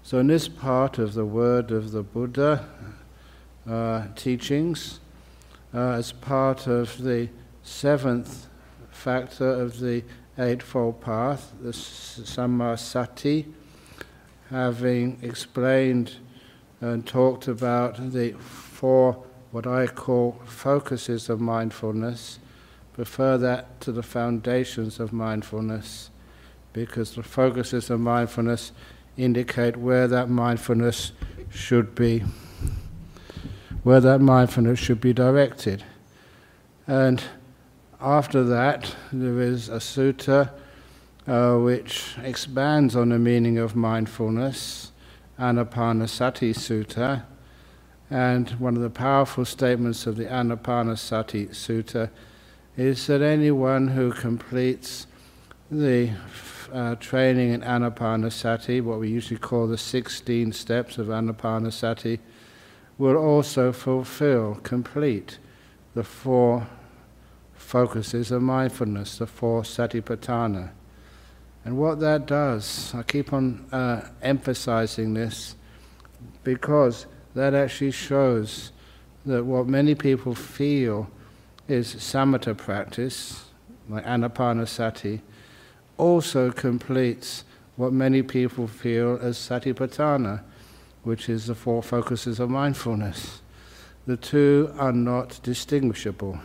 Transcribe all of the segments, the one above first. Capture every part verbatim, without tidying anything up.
So in this part of the word of the Buddha uh, teachings, uh, as part of the seventh factor of the Eightfold Path, the Sammasati, having explained and talked about the four, what I call focuses of mindfulness, refer that to the foundations of mindfulness, because the focuses of mindfulness indicate where that mindfulness should be, where that mindfulness should be directed. And after that, there is a sutta uh, which expands on the meaning of mindfulness, Anapanasati Sutta, and one of the powerful statements of the Anapanasati Sutta is that anyone who completes the uh, training in Anapanasati, what we usually call the sixteen steps of Anapanasati, will also fulfill, complete the four focuses of mindfulness, the four satipatthana. And what that does, I keep on uh, emphasizing this, because that actually shows that what many people feel is samatha practice, like Anapanasati, also completes what many people feel as satipatthana, which is the four focuses of mindfulness. The two are not distinguishable.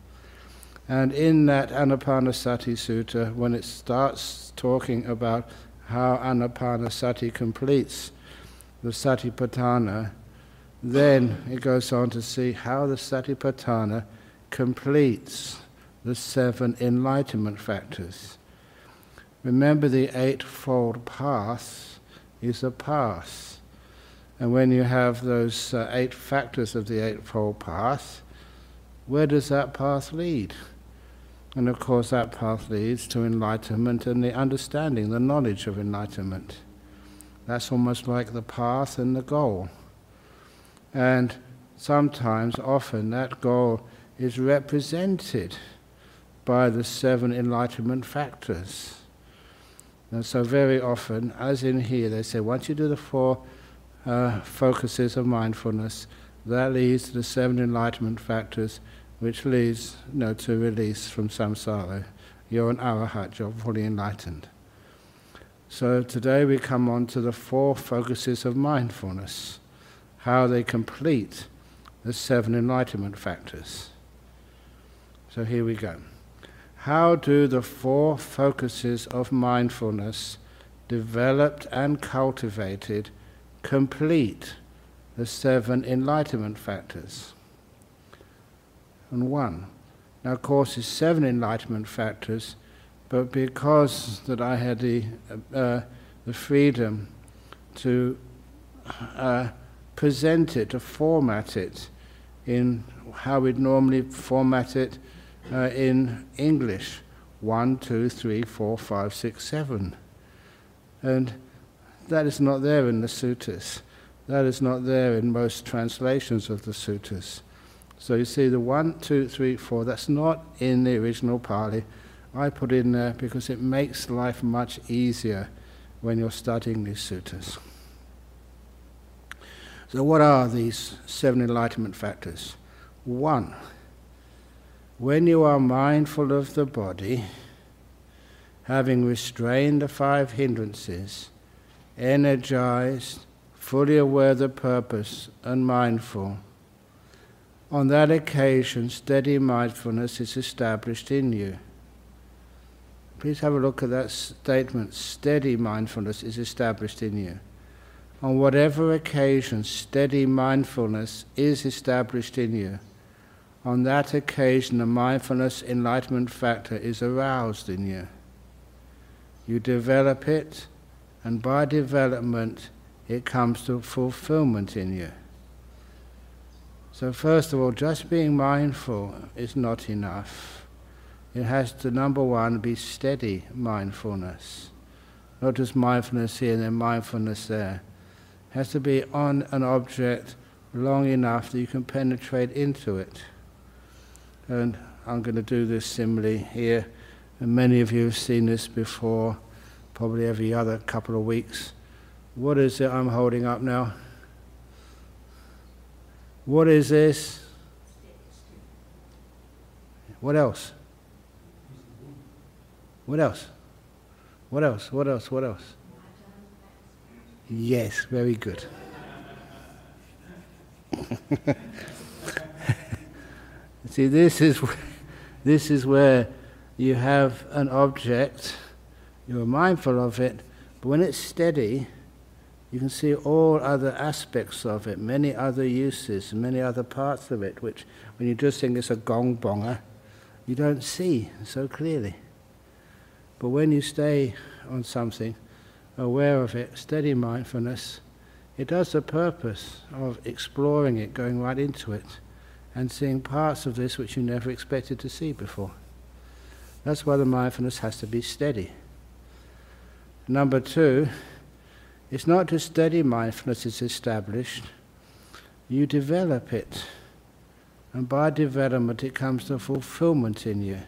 And in that Anapanasati Sutta, when it starts talking about how Anapanasati completes the satipatthana, then it goes on to see how the satipatthana completes the seven enlightenment factors. Remember, the Eightfold Path is a path. And when you have those uh, eight factors of the Eightfold Path, where does that path lead? And of course that path leads to enlightenment and the understanding, the knowledge of enlightenment. That's almost like the path and the goal. And sometimes, often, that goal is represented by the seven enlightenment factors. And so very often, as in here, they say, once you do the four uh, focuses of mindfulness, that leads to the seven enlightenment factors, which leads you know, to release from samsara. You're an arahat, you're fully enlightened. So today we come on to the four focuses of mindfulness, how they complete the seven enlightenment factors. So here we go. How do the four focuses of mindfulness, developed and cultivated, complete the seven enlightenment factors? And one. Now, of course, it's seven enlightenment factors, but because that I had the uh, the freedom to uh, present it, to format it in how we'd normally format it uh, in English, one, two, three, four, five, six, seven, and that is not there in the suttas. That is not there in most translations of the suttas. So you see the one, two, three, four, that's not in the original Pali. I put in there because it makes life much easier when you're studying these suttas. So what are these seven enlightenment factors? One, when you are mindful of the body, having restrained the five hindrances, energized, fully aware of the purpose and mindful, on that occasion, steady mindfulness is established in you. Please have a look at that statement. Steady mindfulness is established in you. On whatever occasion, steady mindfulness is established in you. On that occasion, the mindfulness enlightenment factor is aroused in you. You develop it, and by development, it comes to fulfillment in you. So first of all, just being mindful is not enough. It has to, number one, be steady mindfulness. Not just mindfulness here and then mindfulness there. It has to be on an object long enough that you can penetrate into it. And I'm going to do this simile here. And many of you have seen this before, probably every other couple of weeks. What is it I'm holding up now? What is this? What else? What else? What else? What else? What else? Yes, very good. See, this is this is where you have an object, you're mindful of it, but when it's steady, you can see all other aspects of it, many other uses, many other parts of it, which when you just think it's a gong bonger, you don't see so clearly. But when you stay on something, aware of it, steady mindfulness, it does the purpose of exploring it, going right into it, and seeing parts of this which you never expected to see before. That's why the mindfulness has to be steady. Number two, it's not just steady mindfulness is established, you develop it. And by development it comes to fulfillment in you.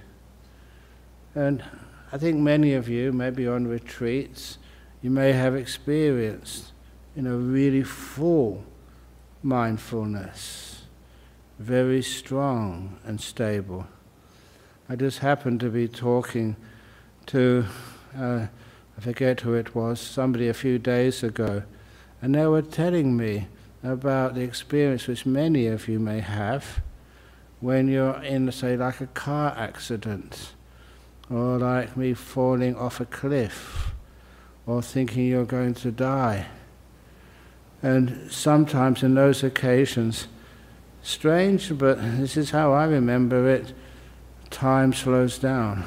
And I think many of you, maybe on retreats, you may have experienced, you know, really full mindfulness, very strong and stable. I just happened to be talking to, uh, I forget who it was, somebody a few days ago, and they were telling me about the experience which many of you may have when you're in, say, like a car accident, or like me falling off a cliff, or thinking you're going to die. And sometimes in those occasions, strange, but this is how I remember it, time slows down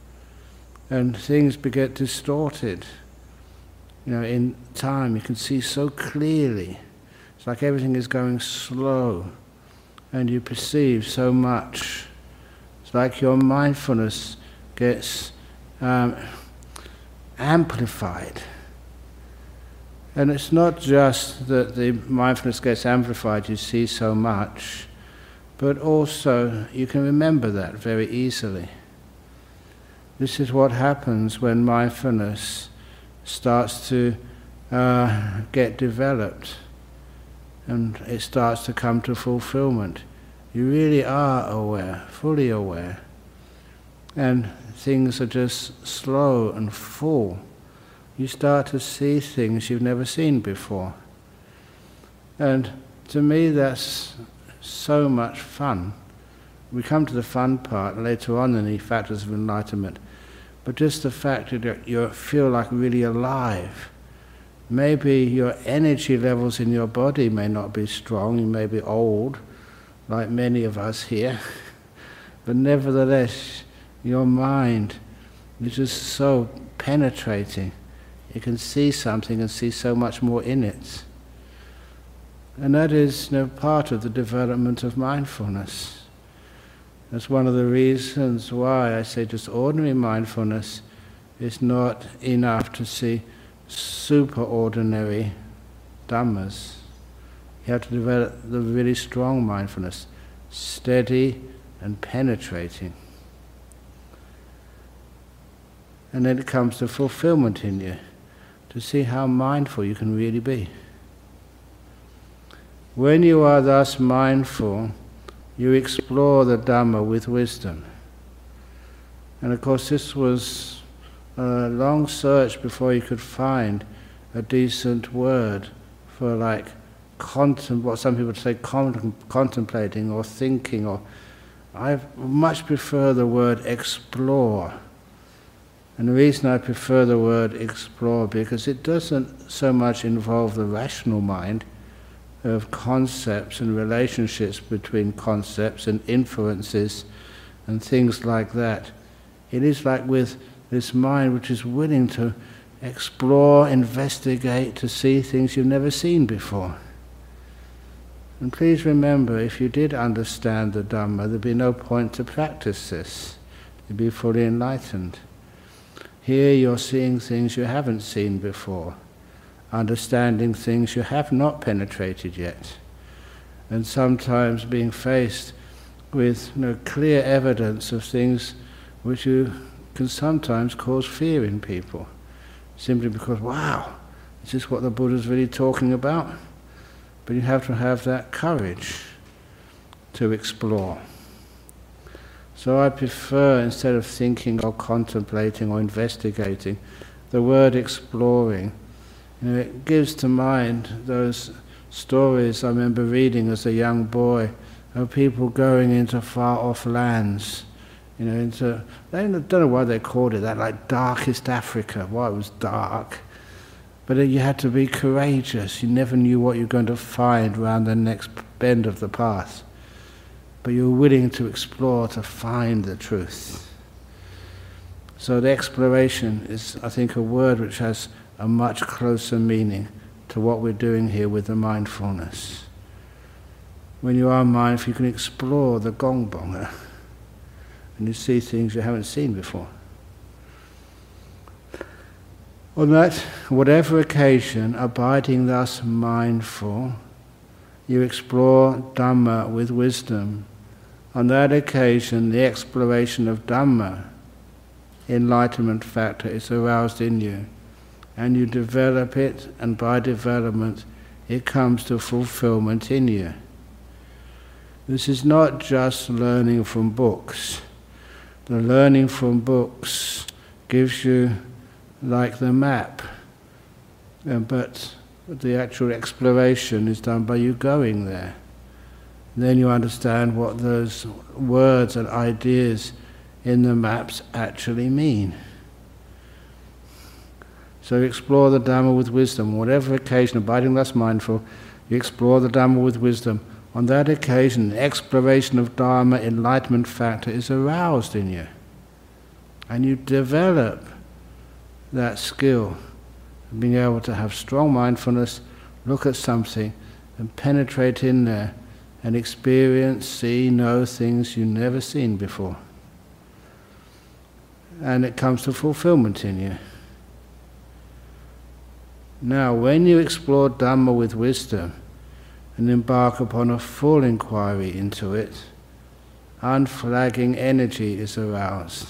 and things get distorted. You know, in time you can see so clearly. It's like everything is going slow and you perceive so much. It's like your mindfulness gets um, amplified. And it's not just that the mindfulness gets amplified, you see so much, but also you can remember that very easily. This is what happens when mindfulness starts to uh, get developed and it starts to come to fulfillment. You really are aware, fully aware, and things are just slow and full. You start to see things you've never seen before. And to me that's so much fun. We come to the fun part later on in the factors of enlightenment, but just the fact that you feel like really alive. Maybe your energy levels in your body may not be strong, you may be old, like many of us here, but nevertheless your mind is just so penetrating. You can see something and see so much more in it. And that is, you know, part of the development of mindfulness. That's one of the reasons why I say just ordinary mindfulness is not enough to see superordinary dhammas. You have to develop the really strong mindfulness, steady and penetrating. And then it comes to fulfillment in you, to see how mindful you can really be. When you are thus mindful, you explore the Dhamma with wisdom. And of course this was a long search before you could find a decent word for like contem- what some people say con- contemplating or thinking, or I much prefer the word explore. And the reason I prefer the word explore, because it doesn't so much involve the rational mind of concepts and relationships between concepts and inferences and things like that. It is like with this mind which is willing to explore, investigate, to see things you've never seen before. And please remember, if you did understand the Dhamma, there'd be no point to practice this. You'd be fully enlightened. Here you're seeing things you haven't seen before, understanding things you have not penetrated yet, and sometimes being faced with, you know, clear evidence of things which you can sometimes cause fear in people, simply because, wow, Is this what the Buddha's really talking about? But you have to have that courage to explore. So I prefer, instead of thinking or contemplating or investigating, the word exploring. You know, it gives to mind those stories I remember reading as a young boy of people going into far-off lands, you know, into, I don't know why they called it that, like darkest Africa. Why it was dark. But you had to be courageous. You never knew what you were going to find around the next bend of the path. But you were willing to explore to find the truth. So the exploration is, I think, a word which has a much closer meaning to what we're doing here with the mindfulness. When you are mindful, you can explore the gongbonga, and you see things you haven't seen before. On that, whatever occasion, abiding thus mindful, you explore Dhamma with wisdom. On that occasion, the exploration of Dhamma, enlightenment factor, is aroused in you, and you develop it, and by development, it comes to fulfillment in you. This is not just learning from books. The learning from books gives you like the map, uh, but the actual exploration is done by you going there. Then you understand what those words and ideas in the maps actually mean. So you explore the Dhamma with wisdom. Whatever occasion, abiding thus mindful, you explore the Dhamma with wisdom. On that occasion, the exploration of Dharma, enlightenment factor, is aroused in you. And you develop that skill of being able to have strong mindfulness, look at something, and penetrate in there, and experience, see, know things you've never seen before. And it comes to fulfillment in you. Now, when you explore Dhamma with wisdom, and embark upon a full inquiry into it, unflagging energy is aroused.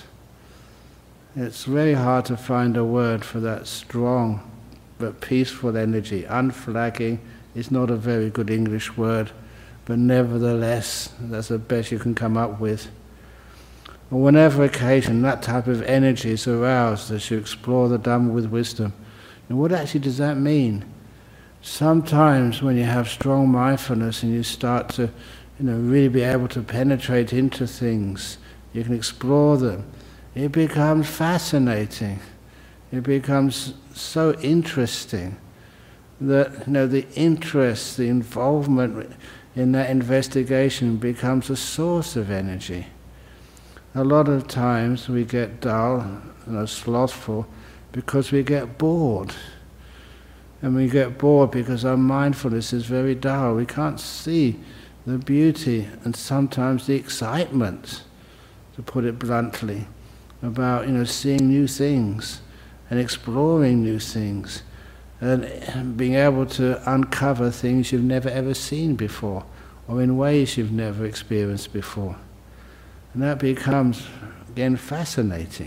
It's very hard to find a word for that strong but peaceful energy. Unflagging is not a very good English word, but nevertheless, that's the best you can come up with. On whenever occasion, that type of energy is aroused as you explore the Dhamma with wisdom. And what actually does that mean? Sometimes when you have strong mindfulness and you start to, you know, really be able to penetrate into things, you can explore them, it becomes fascinating. It becomes so interesting that, you know, the interest, the involvement in that investigation becomes a source of energy. A lot of times we get dull, you know, slothful, because we get bored. And we get bored because our mindfulness is very dull. We can't see the beauty and sometimes the excitement, to put it bluntly, about, you know, seeing new things and exploring new things and being able to uncover things you've never ever seen before or in ways you've never experienced before. And that becomes, again, fascinating.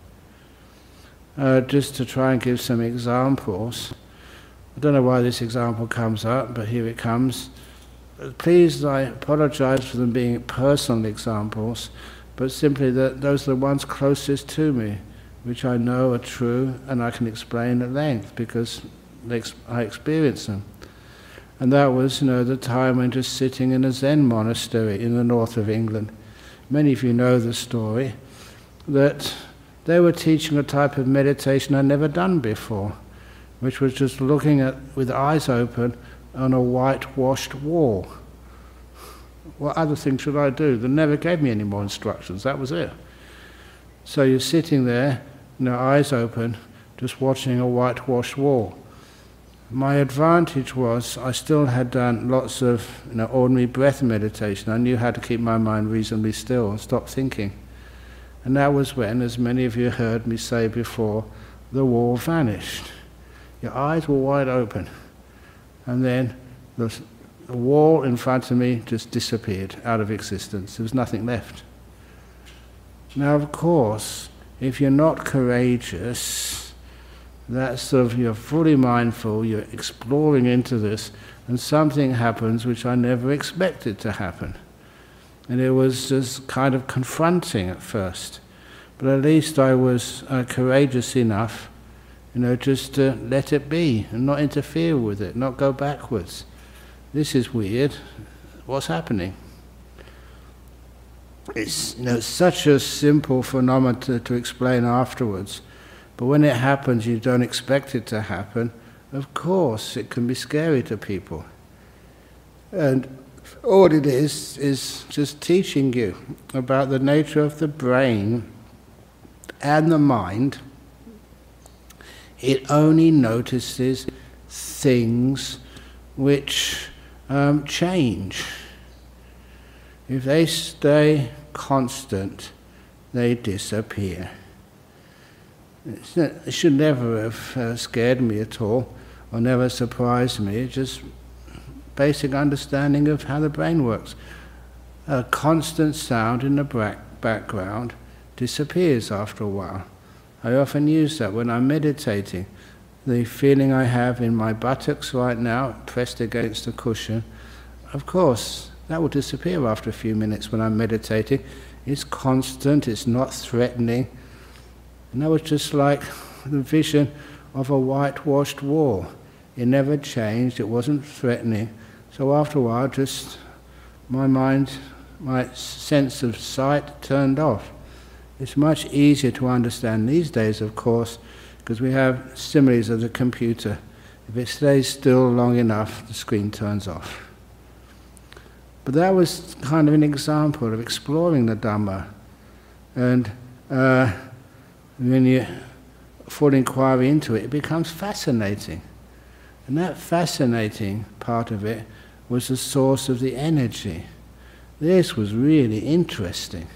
Uh, just to try and give some examples, I don't know why this example comes up, but here it comes. Please, I apologize for them being personal examples, but simply that those are the ones closest to me, which I know are true and I can explain at length because I experience them. And that was, you know, the time when just sitting in a Zen monastery in the north of England. Many of you know the story, that they were teaching a type of meditation I'd never done before, which was just looking at, with eyes open, on a whitewashed wall. What other thing should I do? They never gave me any more instructions, that was it. So you're sitting there, you know, eyes open, just watching a whitewashed wall. My advantage was I still had done lots of, you know, ordinary breath meditation. I knew how to keep my mind reasonably still and stop thinking. And that was when, as many of you heard me say before, the wall vanished. Your eyes were wide open, and then the, the wall in front of me just disappeared out of existence. There was nothing left. Now, of course, if you're not courageous, That's sort of, you're fully mindful, you're exploring into this, and something happens which I never expected to happen. And it was just kind of confronting at first. But at least I was uh, courageous enough, you know, just to let it be and not interfere with it, not go backwards. This is weird. What's happening? It's, you know, such a simple phenomenon to, to explain afterwards. But when it happens, you don't expect it to happen. Of course, it can be scary to people. And all it is, is just teaching you about the nature of the brain and the mind. It only notices things which um, change. If they stay constant, they disappear. It's not, it should never have uh, scared me at all, or never surprised me. It's just basic understanding of how the brain works. A constant sound in the back background disappears after a while. I often use that when I'm meditating. The feeling I have in my buttocks right now, pressed against the cushion, of course, that will disappear after a few minutes when I'm meditating. It's constant, it's not threatening. And that was just like the vision of a whitewashed wall. It never changed, it wasn't threatening. So after a while, just my mind, my sense of sight turned off. It's much easier to understand these days, of course, because we have similes of the computer. If it stays still long enough, the screen turns off. But that was kind of an example of exploring the Dhamma. And uh, when you full inquiry into it, it becomes fascinating. And that fascinating part of it was the source of the energy. This was really interesting.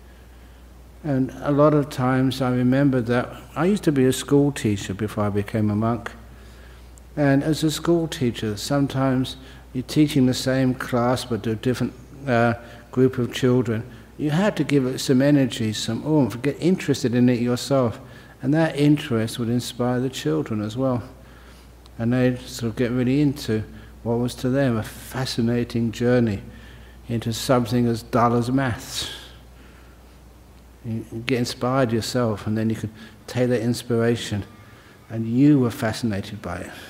And a lot of times I remember that I used to be a school teacher before I became a monk. And as a school teacher, sometimes you're teaching the same class but to a different uh, group of children. You had to give it some energy, some oomph, get interested in it yourself. And that interest would inspire the children as well. And they'd sort of get really into what was to them a fascinating journey into something as dull as maths. You get inspired yourself, and then you could take that inspiration, and you were fascinated by it.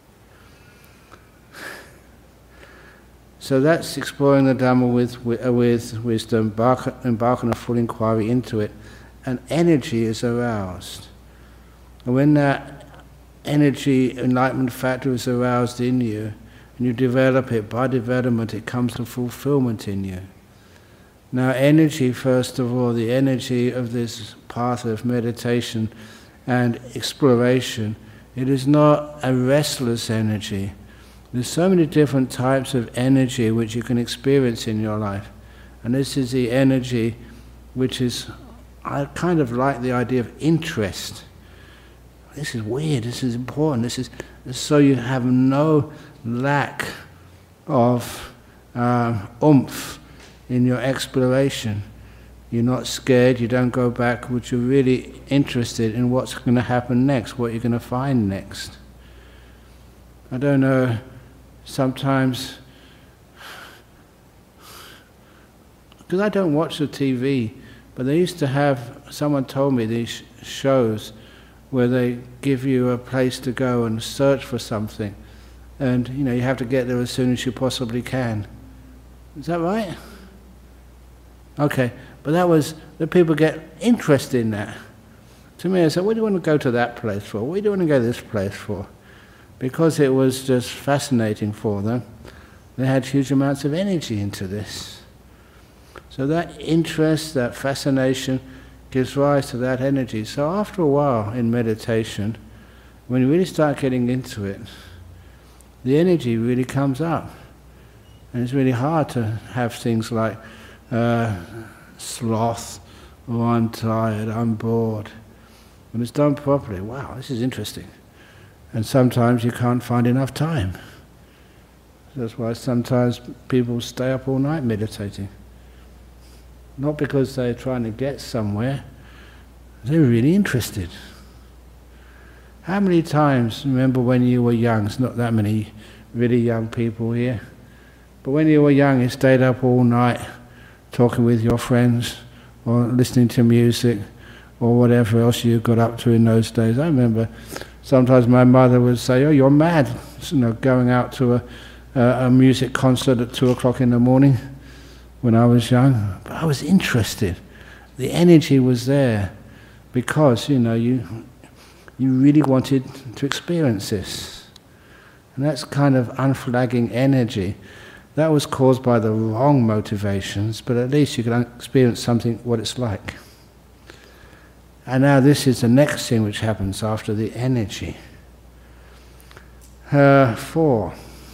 So that's exploring the Dhamma with, with, with wisdom, embark, embark on a full inquiry into it, and energy is aroused. And when that energy, enlightenment factor is aroused in you, and you develop it, by development it comes to fulfillment in you. Now energy, first of all, the energy of this path of meditation and exploration, it is not a restless energy. There's so many different types of energy which you can experience in your life. And this is the energy which is, I kind of like the idea of interest. This is weird, this is important, this is, so you have no lack of uh, oomph in your exploration. You're not scared, you don't go backwards, you're really interested in what's going to happen next, what you're going to find next. I don't know, sometimes, because I don't watch the T V, but they used to have, someone told me these shows where they give you a place to go and search for something, and you know you have to get there as soon as you possibly can. Is that right? Okay, but that was, the people get interested in that. To me I said, what do you want to go to that place for? What do you want to go to this place for? Because it was just fascinating for them, they had huge amounts of energy into this. So that interest, that fascination, gives rise to that energy. So after a while in meditation, when you really start getting into it, the energy really comes up. And it's really hard to have things like uh, sloth, or I'm tired, I'm bored. When it's done properly, wow, this is interesting. And sometimes you can't find enough time. That's why sometimes people stay up all night meditating. Not because they're trying to get somewhere, they're really interested. How many times, remember when you were young, there's not that many really young people here, but when you were young you stayed up all night talking with your friends or listening to music or whatever else you got up to in those days. I remember sometimes my mother would say, oh, you're mad, you know, going out to a, a, a music concert at two o'clock in the morning when I was young. But I was interested. The energy was there because, you know, you you really wanted to experience this. And that's kind of unflagging energy. That was caused by the wrong motivations, but at least you can experience something, what it's like. And now this is the next thing which happens after the energy. Uh, four.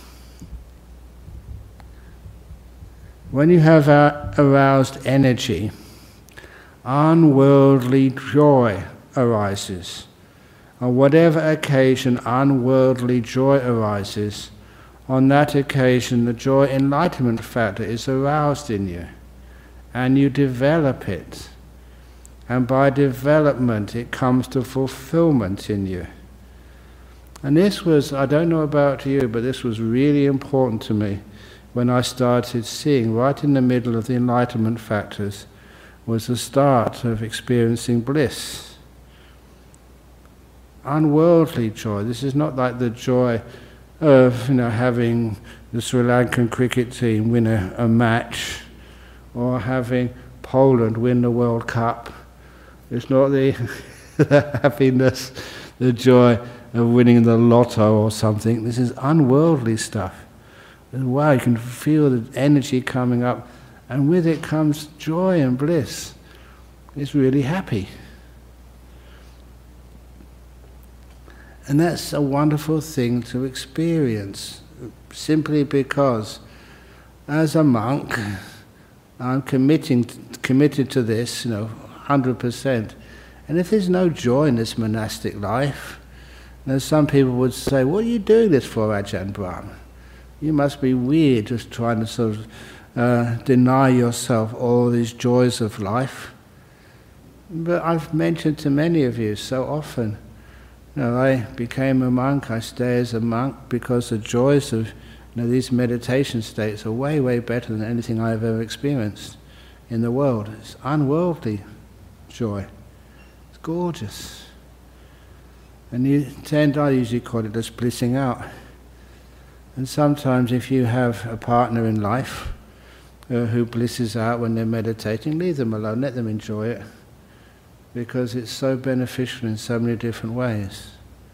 When you have uh, aroused energy, unworldly joy arises. On whatever occasion unworldly joy arises, on that occasion the joy enlightenment factor is aroused in you, and you develop it. And by development it comes to fulfillment in you. And this was, I don't know about you, but this was really important to me when I started seeing right in the middle of the enlightenment factors was the start of experiencing bliss. Unworldly joy. This is not like the joy of, you know, having the Sri Lankan cricket team win a, a match or having Poland win the World Cup. It's not the, the happiness, the joy of winning the lotto or something. This is unworldly stuff. And wow, you can feel the energy coming up, and with it comes joy and bliss. It's really happy. And that's a wonderful thing to experience, simply because as a monk, I'm committing, committed to this, you know, one hundred percent. And if there's no joy in this monastic life, then some people would say, what are you doing this for, Ajahn Brahm? You must be weird just trying to sort of uh, deny yourself all these joys of life. But I've mentioned to many of you so often, you know, I became a monk, I stay as a monk because the joys of, you know, these meditation states are way, way better than anything I've ever experienced in the world. It's unworldly joy. It's gorgeous. And you tend, I usually call it just blissing out. And sometimes if you have a partner in life uh, who blisses out when they're meditating, leave them alone, let them enjoy it, because it's so beneficial in so many different ways.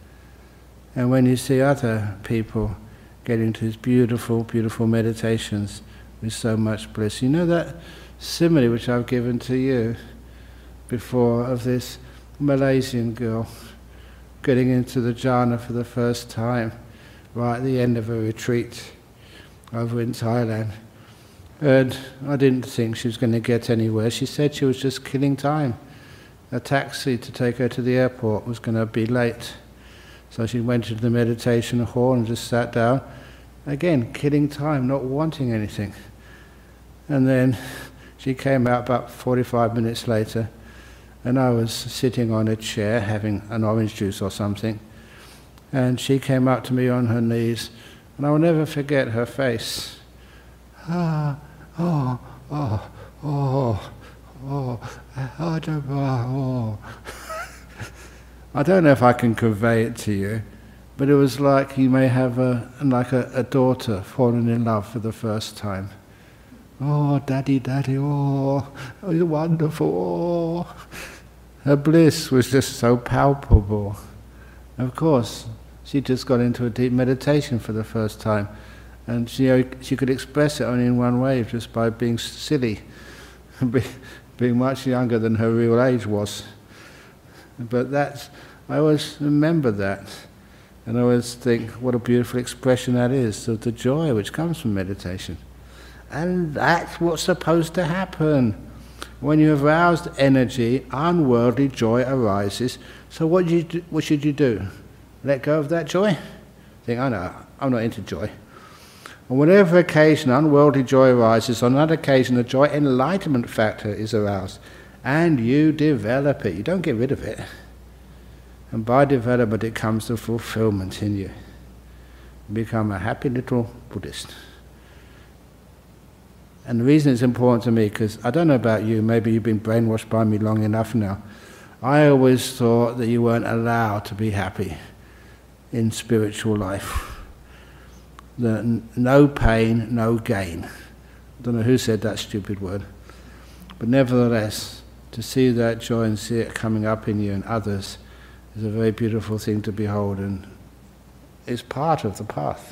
And when you see other people getting into these beautiful, beautiful meditations with so much bliss, you know that simile which I've given to you before of this Malaysian girl getting into the jhana for the first time right at the end of a retreat over in Thailand. And I didn't think she was going to get anywhere. She said she was just killing time. A taxi to take her to the airport was going to be late. So she went to the meditation hall and just sat down. Again, killing time, not wanting anything. And then she came out about forty-five minutes later, and I was sitting on a chair having an orange juice or something. And she came up to me on her knees, and I will never forget her face. Ah, oh, oh, oh. Oh, I don't know. Oh. I don't know if I can convey it to you, but it was like you may have a like a, a daughter falling in love for the first time. Oh, daddy, daddy, oh, oh, you're wonderful. Oh. Her bliss was just so palpable. Of course, she just got into a deep meditation for the first time, and she she could express it only in one way, just by being silly. Being much younger than her real age was. But that's, I always remember that. And I always think, what a beautiful expression that is of the joy which comes from meditation. And that's what's supposed to happen. When you have aroused energy, unworldly joy arises. So what, do you do, what should you do? Let go of that joy? Think, oh no, I'm not into joy. On whatever occasion unworldly joy arises, on that occasion the joy enlightenment factor is aroused, and you develop it. You don't get rid of it. And by development it comes to fulfillment in you. You become a happy little Buddhist. And the reason it's important to me, because I don't know about you, maybe you've been brainwashed by me long enough now. I always thought that you weren't allowed to be happy in spiritual life. That no pain, no gain. I don't know who said that stupid word. But nevertheless, to see that joy and see it coming up in you and others is a very beautiful thing to behold, and is part of the path.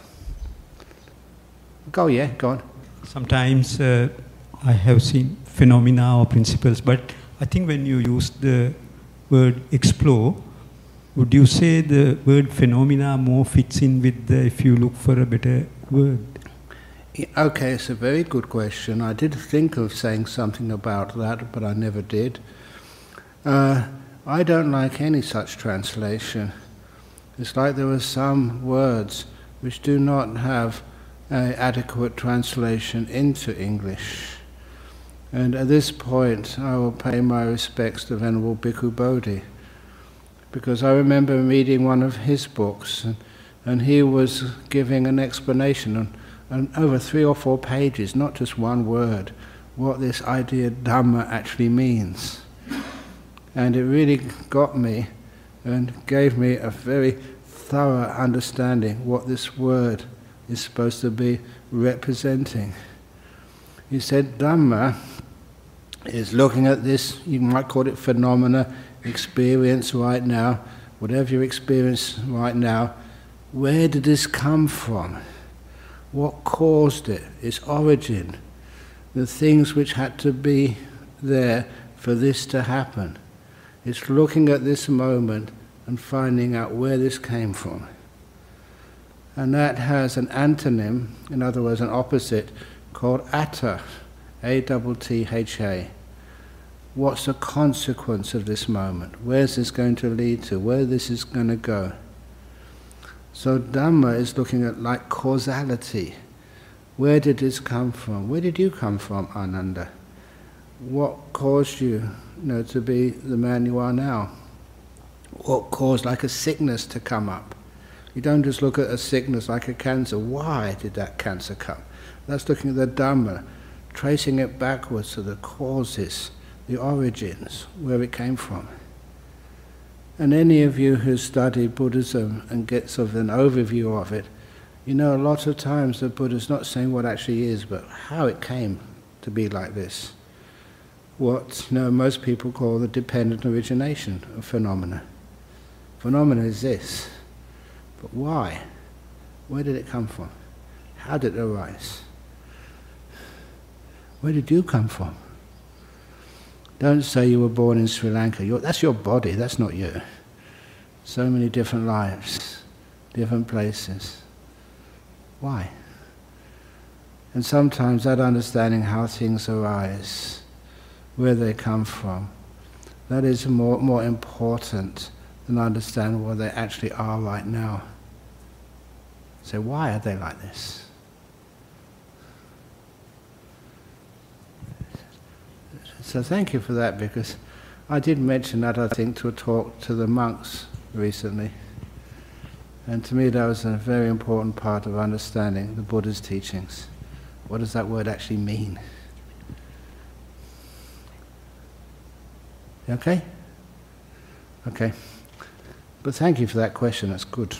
Go, yeah, go on. Sometimes uh, I have seen phenomena or principles, but I think when you use the word explore, would you say the word phenomena more fits in with the, if you look for a better word? Okay, it's a very good question. I did think of saying something about that, but I never did. Uh, I don't like any such translation. It's like there are some words which do not have an adequate translation into English. And at this point, I will pay my respects to Venerable Bhikkhu Bodhi, because I remember reading one of his books, and, and he was giving an explanation on, on over three or four pages, not just one word, what this idea Dhamma actually means. And it really got me and gave me a very thorough understanding what this word is supposed to be representing. He said Dhamma is looking at this, you might call it phenomena, experience right now, whatever you experience right now, where did this come from? What caused it? Its origin? The things which had to be there for this to happen. It's looking at this moment and finding out where this came from. And that has an antonym, in other words an opposite, called atta, A T T H A. What's the consequence of this moment? Where's this going to lead to? Where this is going to go? So Dhamma is looking at like causality. Where did this come from? Where did you come from, Ananda? What caused you, you know, to be the man you are now? What caused like a sickness to come up? You don't just look at a sickness like a cancer. Why did that cancer come? That's looking at the Dhamma, tracing it backwards to the causes, the origins, where it came from. And any of you who study Buddhism and get sort of an overview of it, you know a lot of times the Buddha's not saying what actually is, but how it came to be like this. What you know, most people call the dependent origination of phenomena. Phenomena is this, but why? Where did it come from? How did it arise? Where did you come from? Don't say you were born in Sri Lanka. You're, that's your body, that's not you. So many different lives, different places. Why? And sometimes that understanding how things arise, where they come from, that is more, more important than understanding what they actually are right now. So why are they like this? So thank you for that, because I did mention that, I think, to a talk to the monks recently. And to me that was a very important part of understanding the Buddha's teachings. What does that word actually mean? Okay? Okay. But thank you for that question, that's good.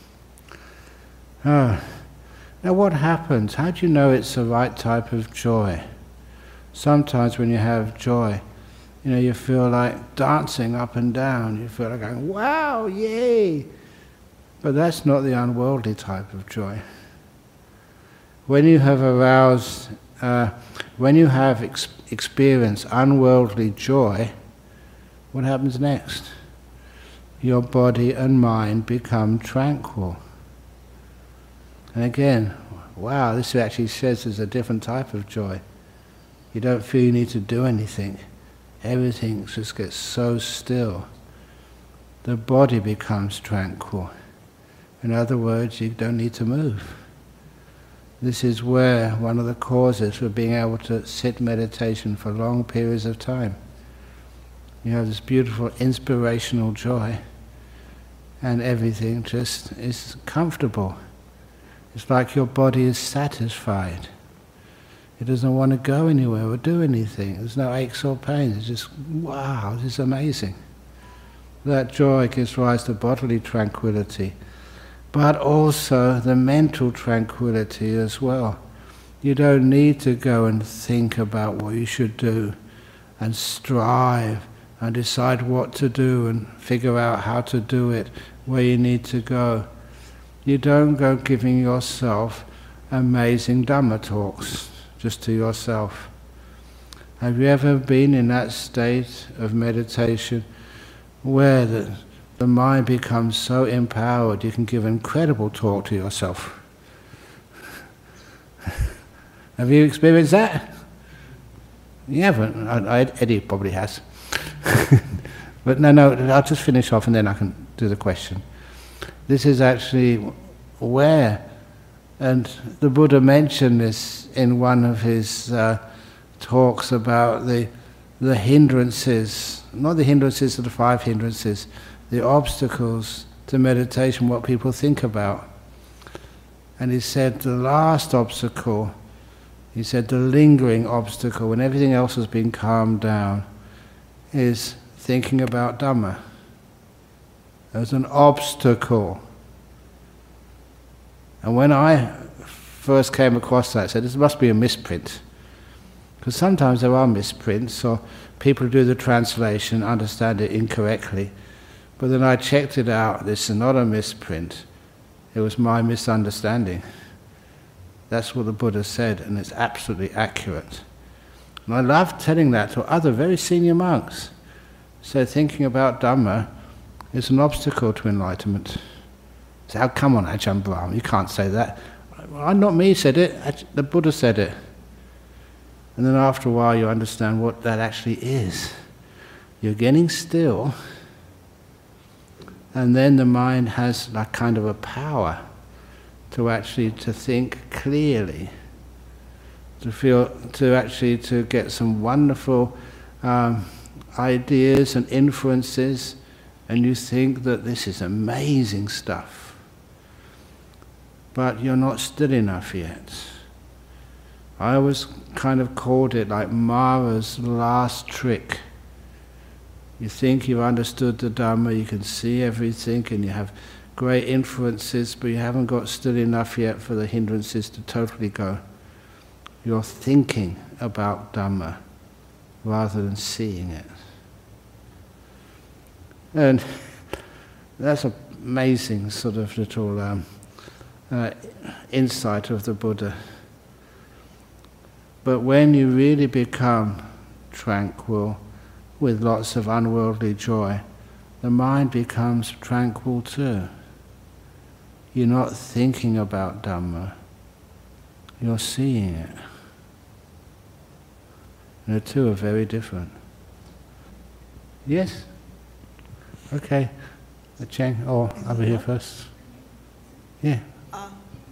Ah. Now what happens? How do you know it's the right type of joy? Sometimes when you have joy, you know, you feel like dancing up and down. You feel like going, wow, yay! But that's not the unworldly type of joy. When you have aroused, uh, when you have ex experienced unworldly joy, what happens next? Your body and mind become tranquil. And again, wow, this actually says there's a different type of joy. You don't feel you need to do anything. Everything just gets so still. The body becomes tranquil. In other words, you don't need to move. This is where one of the causes for being able to sit meditation for long periods of time. You have this beautiful inspirational joy, and everything just is comfortable. It's like your body is satisfied. It doesn't want to go anywhere or do anything. There's no aches or pains. It's just, wow, this is amazing. That joy gives rise to bodily tranquility, but also the mental tranquility as well. You don't need to go and think about what you should do and strive and decide what to do and figure out how to do it, where you need to go. You don't go giving yourself amazing Dhamma talks just to yourself. Have you ever been in that state of meditation where the, the mind becomes so empowered you can give an incredible talk to yourself? Have you experienced that? You haven't. I, I, Eddie probably has. But no, no, I'll just finish off and then I can do the question. This is actually where, and the Buddha mentioned this in one of his uh, talks about the the hindrances, not the hindrances of the five hindrances, the obstacles to meditation, what people think about. And he said the last obstacle, he said the lingering obstacle, when everything else has been calmed down, is thinking about Dhamma. There's an obstacle. And when I first came across that, I said, this must be a misprint. Because sometimes there are misprints, or people do the translation, understand it incorrectly. But then I checked it out, this is not a misprint. It was my misunderstanding. That's what the Buddha said, and it's absolutely accurate. And I love telling that to other very senior monks. So thinking about Dhamma is an obstacle to enlightenment. So how come on, Ajahn Brahm, you can't say that. Well, not me said it, the Buddha said it. And then after a while you understand what that actually is. You're getting still, and then the mind has like kind of a power to actually to think clearly, to feel, to actually to get some wonderful um, ideas and inferences, and you think that this is amazing stuff. But you're not still enough yet. I always kind of called it like Mara's last trick. You think you've understood the Dhamma, you can see everything and you have great inferences, but you haven't got still enough yet for the hindrances to totally go. You're thinking about Dhamma rather than seeing it. And that's an amazing sort of little um, uh, insight of the Buddha. But when you really become tranquil with lots of unworldly joy, the mind becomes tranquil too. You're not thinking about Dhamma, you're seeing it. And the two are very different. Yes? Okay. The Cheng, oh, over here first. Yeah. Uh,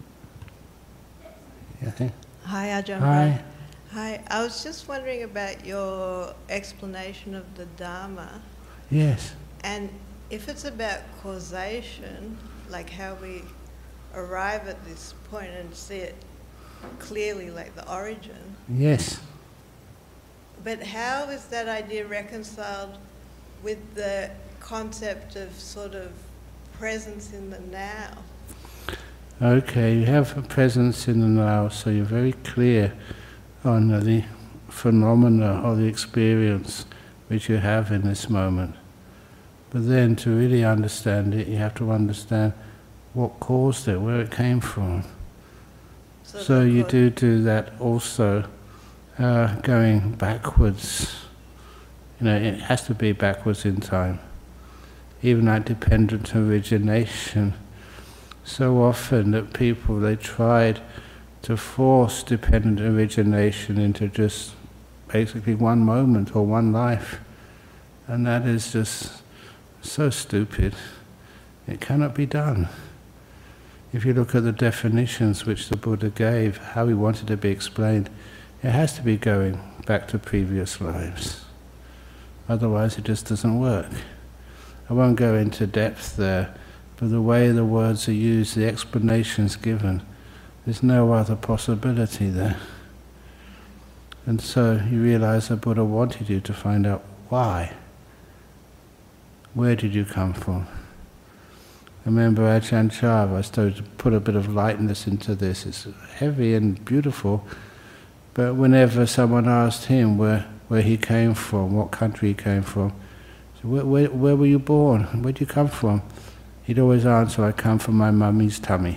yeah okay. Hi, Ajahn. Hi. Hi. I was just wondering about your explanation of the Dharma. Yes. And if it's about causation, like how we arrive at this point and see it clearly, like the origin. Yes. But how is that idea reconciled with the concept of sort of presence in the now? Okay, you have a presence in the now, so you're very clear on the phenomena or the experience which you have in this moment. But then to really understand it, you have to understand what caused it, where it came from. So, so you do do that also, uh, going backwards. You know, it has to be backwards in time. Even like dependent origination. So often that people, they tried to force dependent origination into just basically one moment or one life. And that is just so stupid. It cannot be done. If you look at the definitions which the Buddha gave, how he wanted to be explained, it has to be going back to previous lives. Otherwise it just doesn't work. I won't go into depth there, but the way the words are used, the explanations given, there's no other possibility there. And so you realize the Buddha wanted you to find out why. Where did you come from? I remember Ajahn Chah, I started to put a bit of lightness into this. It's heavy and beautiful, but whenever someone asked him where, where he came from, what country he came from, so where, where, where were you born? Where did you come from? He'd always answer, I come from my mummy's tummy.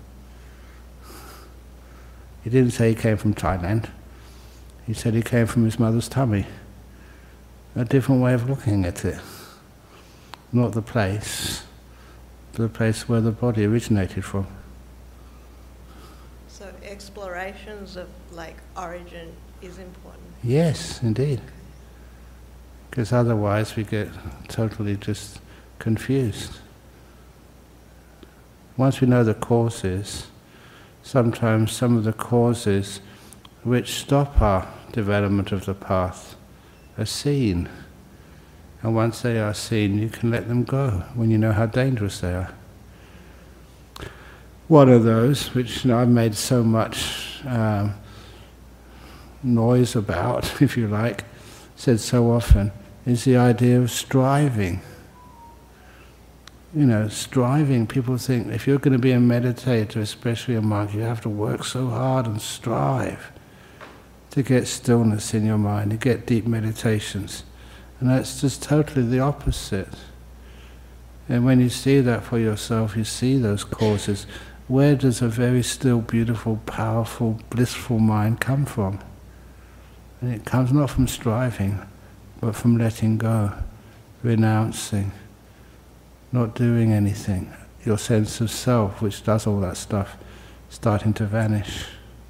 He didn't say he came from Thailand. He said he came from his mother's tummy. A different way of looking at it. Not the place, but the place where the body originated from. So explorations of like origin is important. Yes, indeed. Because otherwise we get totally just confused. Once we know the causes, sometimes some of the causes which stop our development of the path are seen. And once they are seen, you can let them go when you know how dangerous they are. One of those, which you know, I've made so much um, noise about, if you like, said so often, is the idea of striving. You know, striving, people think if you're going to be a meditator, especially a monk, you have to work so hard and strive to get stillness in your mind, to get deep meditations. And that's just totally the opposite. And when you see that for yourself, you see those causes. Where does a very still, beautiful, powerful, blissful mind come from? And it comes not from striving, but from letting go, renouncing, not doing anything. Your sense of self, which does all that stuff, starting to vanish.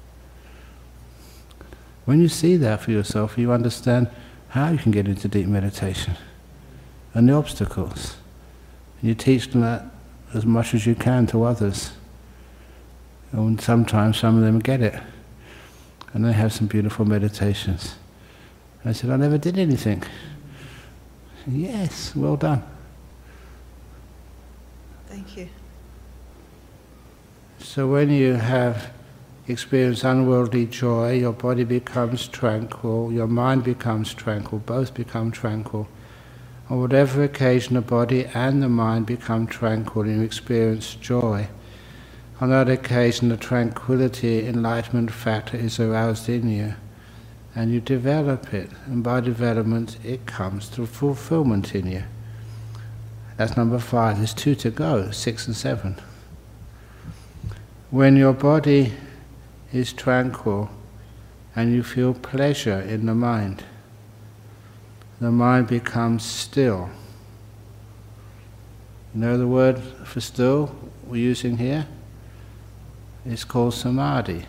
When you see that for yourself, you understand how you can get into deep meditation and the obstacles. And you teach them that as much as you can to others. And sometimes some of them get it. And they have some beautiful meditations. And I said, I never did anything. Yes, well done. Thank you. So when you have experienced unworldly joy, your body becomes tranquil, your mind becomes tranquil, both become tranquil. On whatever occasion the body and the mind become tranquil and you experience joy, on that occasion the tranquility, enlightenment factor is aroused in you, and you develop it, and by development it comes to fulfillment in you. That's number five. There's two to go, six and seven. When your body is tranquil and you feel pleasure in the mind, the mind becomes still. You know the word for still we're using here? It's called samadhi.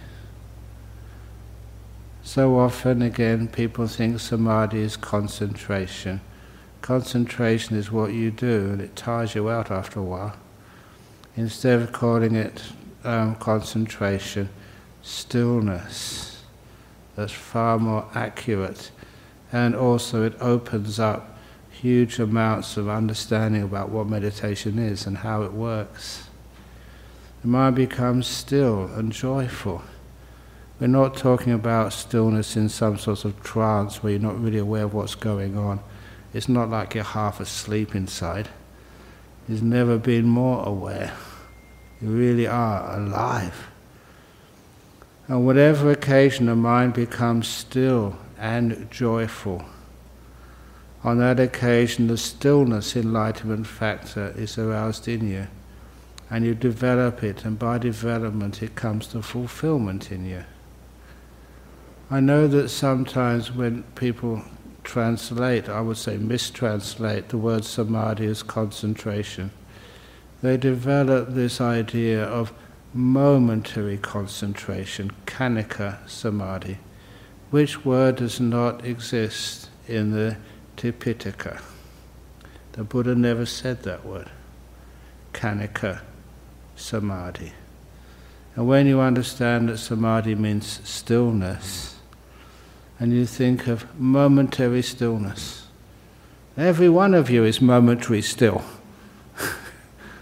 So often again people think samadhi is concentration. Concentration is what you do and it tires you out after a while. Instead of calling it um, concentration, stillness, that's far more accurate, and also it opens up huge amounts of understanding about what meditation is and how it works. The mind becomes still and joyful. We're not talking about stillness in some sort of trance where you're not really aware of what's going on. It's not like you're half asleep inside. You've never been more aware. You really are alive. On whatever occasion the mind becomes still and joyful, on that occasion the stillness enlightenment factor is aroused in you, and you develop it, and by development it comes to fulfillment in you. I know that sometimes when people translate, I would say mistranslate, the word samadhi as concentration, they develop this idea of momentary concentration, khanika samadhi, which word does not exist in the Tipitaka. The Buddha never said that word, khanika samadhi. And when you understand that samadhi means stillness, and you think of momentary stillness, every one of you is momentary still.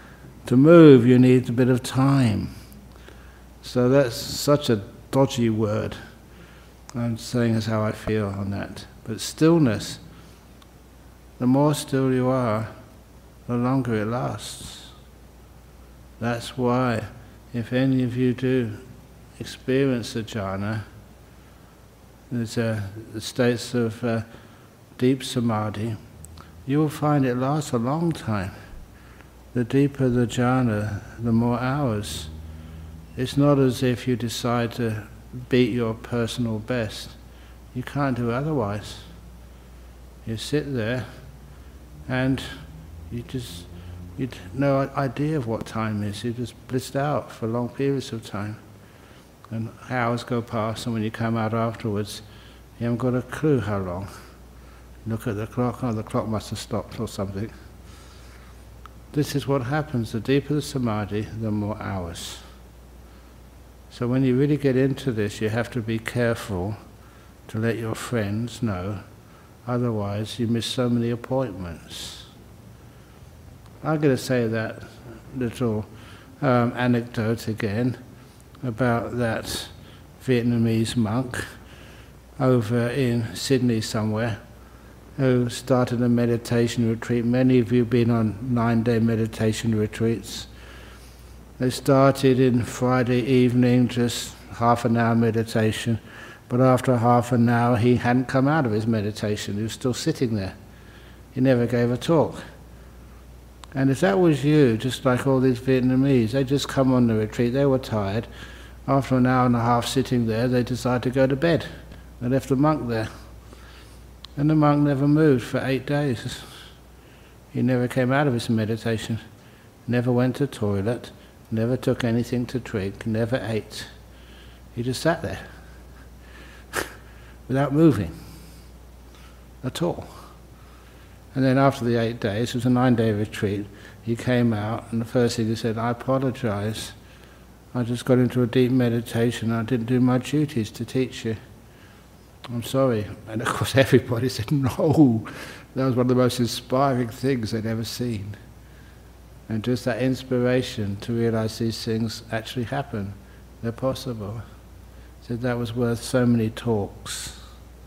To move, you need a bit of time. So that's such a dodgy word. I'm saying is how I feel on that. But stillness, the more still you are, the longer it lasts. That's why, if any of you do experience the jhana, there's uh, the states of uh, deep samadhi, you will find it lasts a long time. The deeper the jhana, the more hours. It's not as if you decide to beat your personal best. You can't do otherwise. You sit there and you just, you have no idea of what time is. You're just blissed out for long periods of time. And hours go past, and when you come out afterwards, you haven't got a clue how long. Look at the clock, oh, the clock must have stopped or something. This is what happens. The deeper the samadhi, the more hours. So when you really get into this, you have to be careful to let your friends know, otherwise you miss so many appointments. I'm going to say that little um, anecdote again about that Vietnamese monk over in Sydney somewhere who started a meditation retreat. Many of you have been on nine-day meditation retreats. They started in Friday evening, just half an hour meditation, but after half an hour he hadn't come out of his meditation, he was still sitting there. He never gave a talk. And if that was you, just like all these Vietnamese, they just come on the retreat, they were tired. After an hour and a half sitting there, they decided to go to bed. They left the monk there. And the monk never moved for eight days. He never came out of his meditation, never went to the toilet, never took anything to drink, never ate. He just sat there without moving at all. And then after the eight days, it was a nine-day retreat, he came out, and the first thing he said, I apologize. I just got into a deep meditation. I didn't do my duties to teach you. I'm sorry. And of course everybody said, no. That was one of the most inspiring things they'd ever seen. And just that inspiration to realize these things actually happen. They're possible. So that was worth so many talks.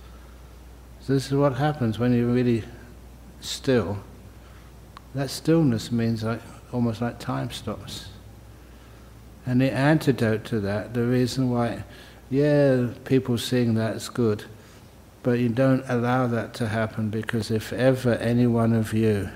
So this is what happens when you're really still. That stillness means like almost like time stops. And the antidote to that, the reason why, yeah, people seeing that's good, but you don't allow that to happen, because if ever any one of you,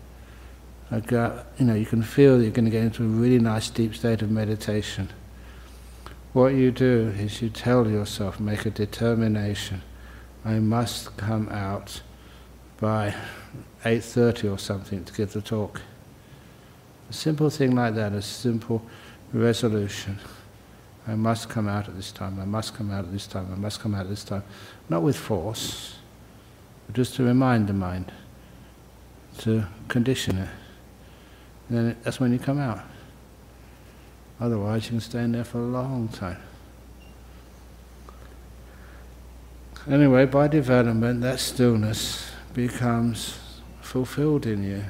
you know, you can feel you're going to get into a really nice deep state of meditation. What you do is you tell yourself, make a determination, I must come out by eight thirty or something to give the talk. A simple thing like that, a simple resolution. I must come out at this time, I must come out at this time, I must come out at this time. Not with force, but just to remind the mind, to condition it. And then it, that's when you come out. Otherwise you can stay in there for a long time. Anyway, by development, that stillness becomes fulfilled in you.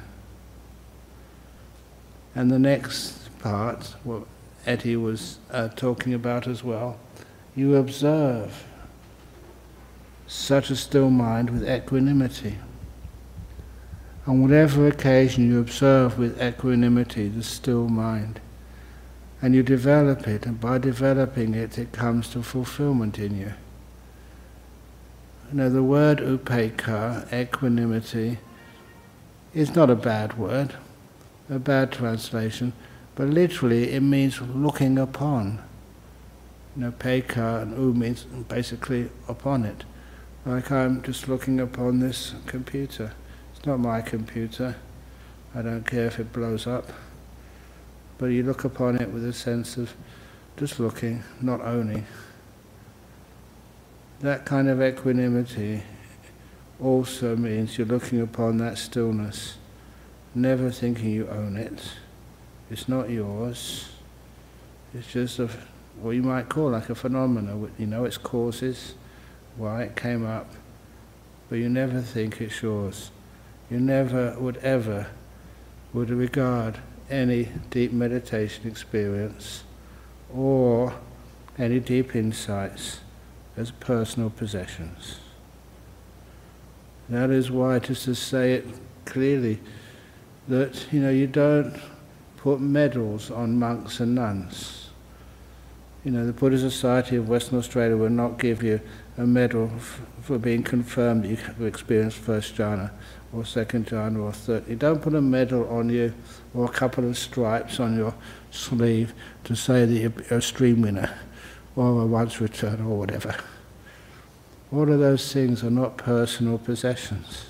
And the next part, what Eddie was uh, talking about as well, you observe such a still mind with equanimity. On whatever occasion you observe with equanimity the still mind, and you develop it, and by developing it, it comes to fulfillment in you. You know, the word upekkha, equanimity, is not a bad word, a bad translation, but literally it means looking upon. You know, pekkha and u means basically upon it. Like I'm just looking upon this computer. It's not my computer. I don't care if it blows up. But you look upon it with a sense of just looking, not owning. That kind of equanimity also means you're looking upon that stillness, never thinking you own it. It's not yours. It's just a, what you might call like a phenomenon. You know its causes, why it came up, but you never think it's yours. You never would ever would regard any deep meditation experience or any deep insights as personal possessions. That is why, just to say it clearly, that you know you don't put medals on monks and nuns. You know, the Buddhist Society of Western Australia will not give you a medal f- for being confirmed that you have experienced first jhana or second jhana or third. You don't put a medal on you or a couple of stripes on your sleeve to say that you're a stream winner or a once return or whatever. All of those things are not personal possessions.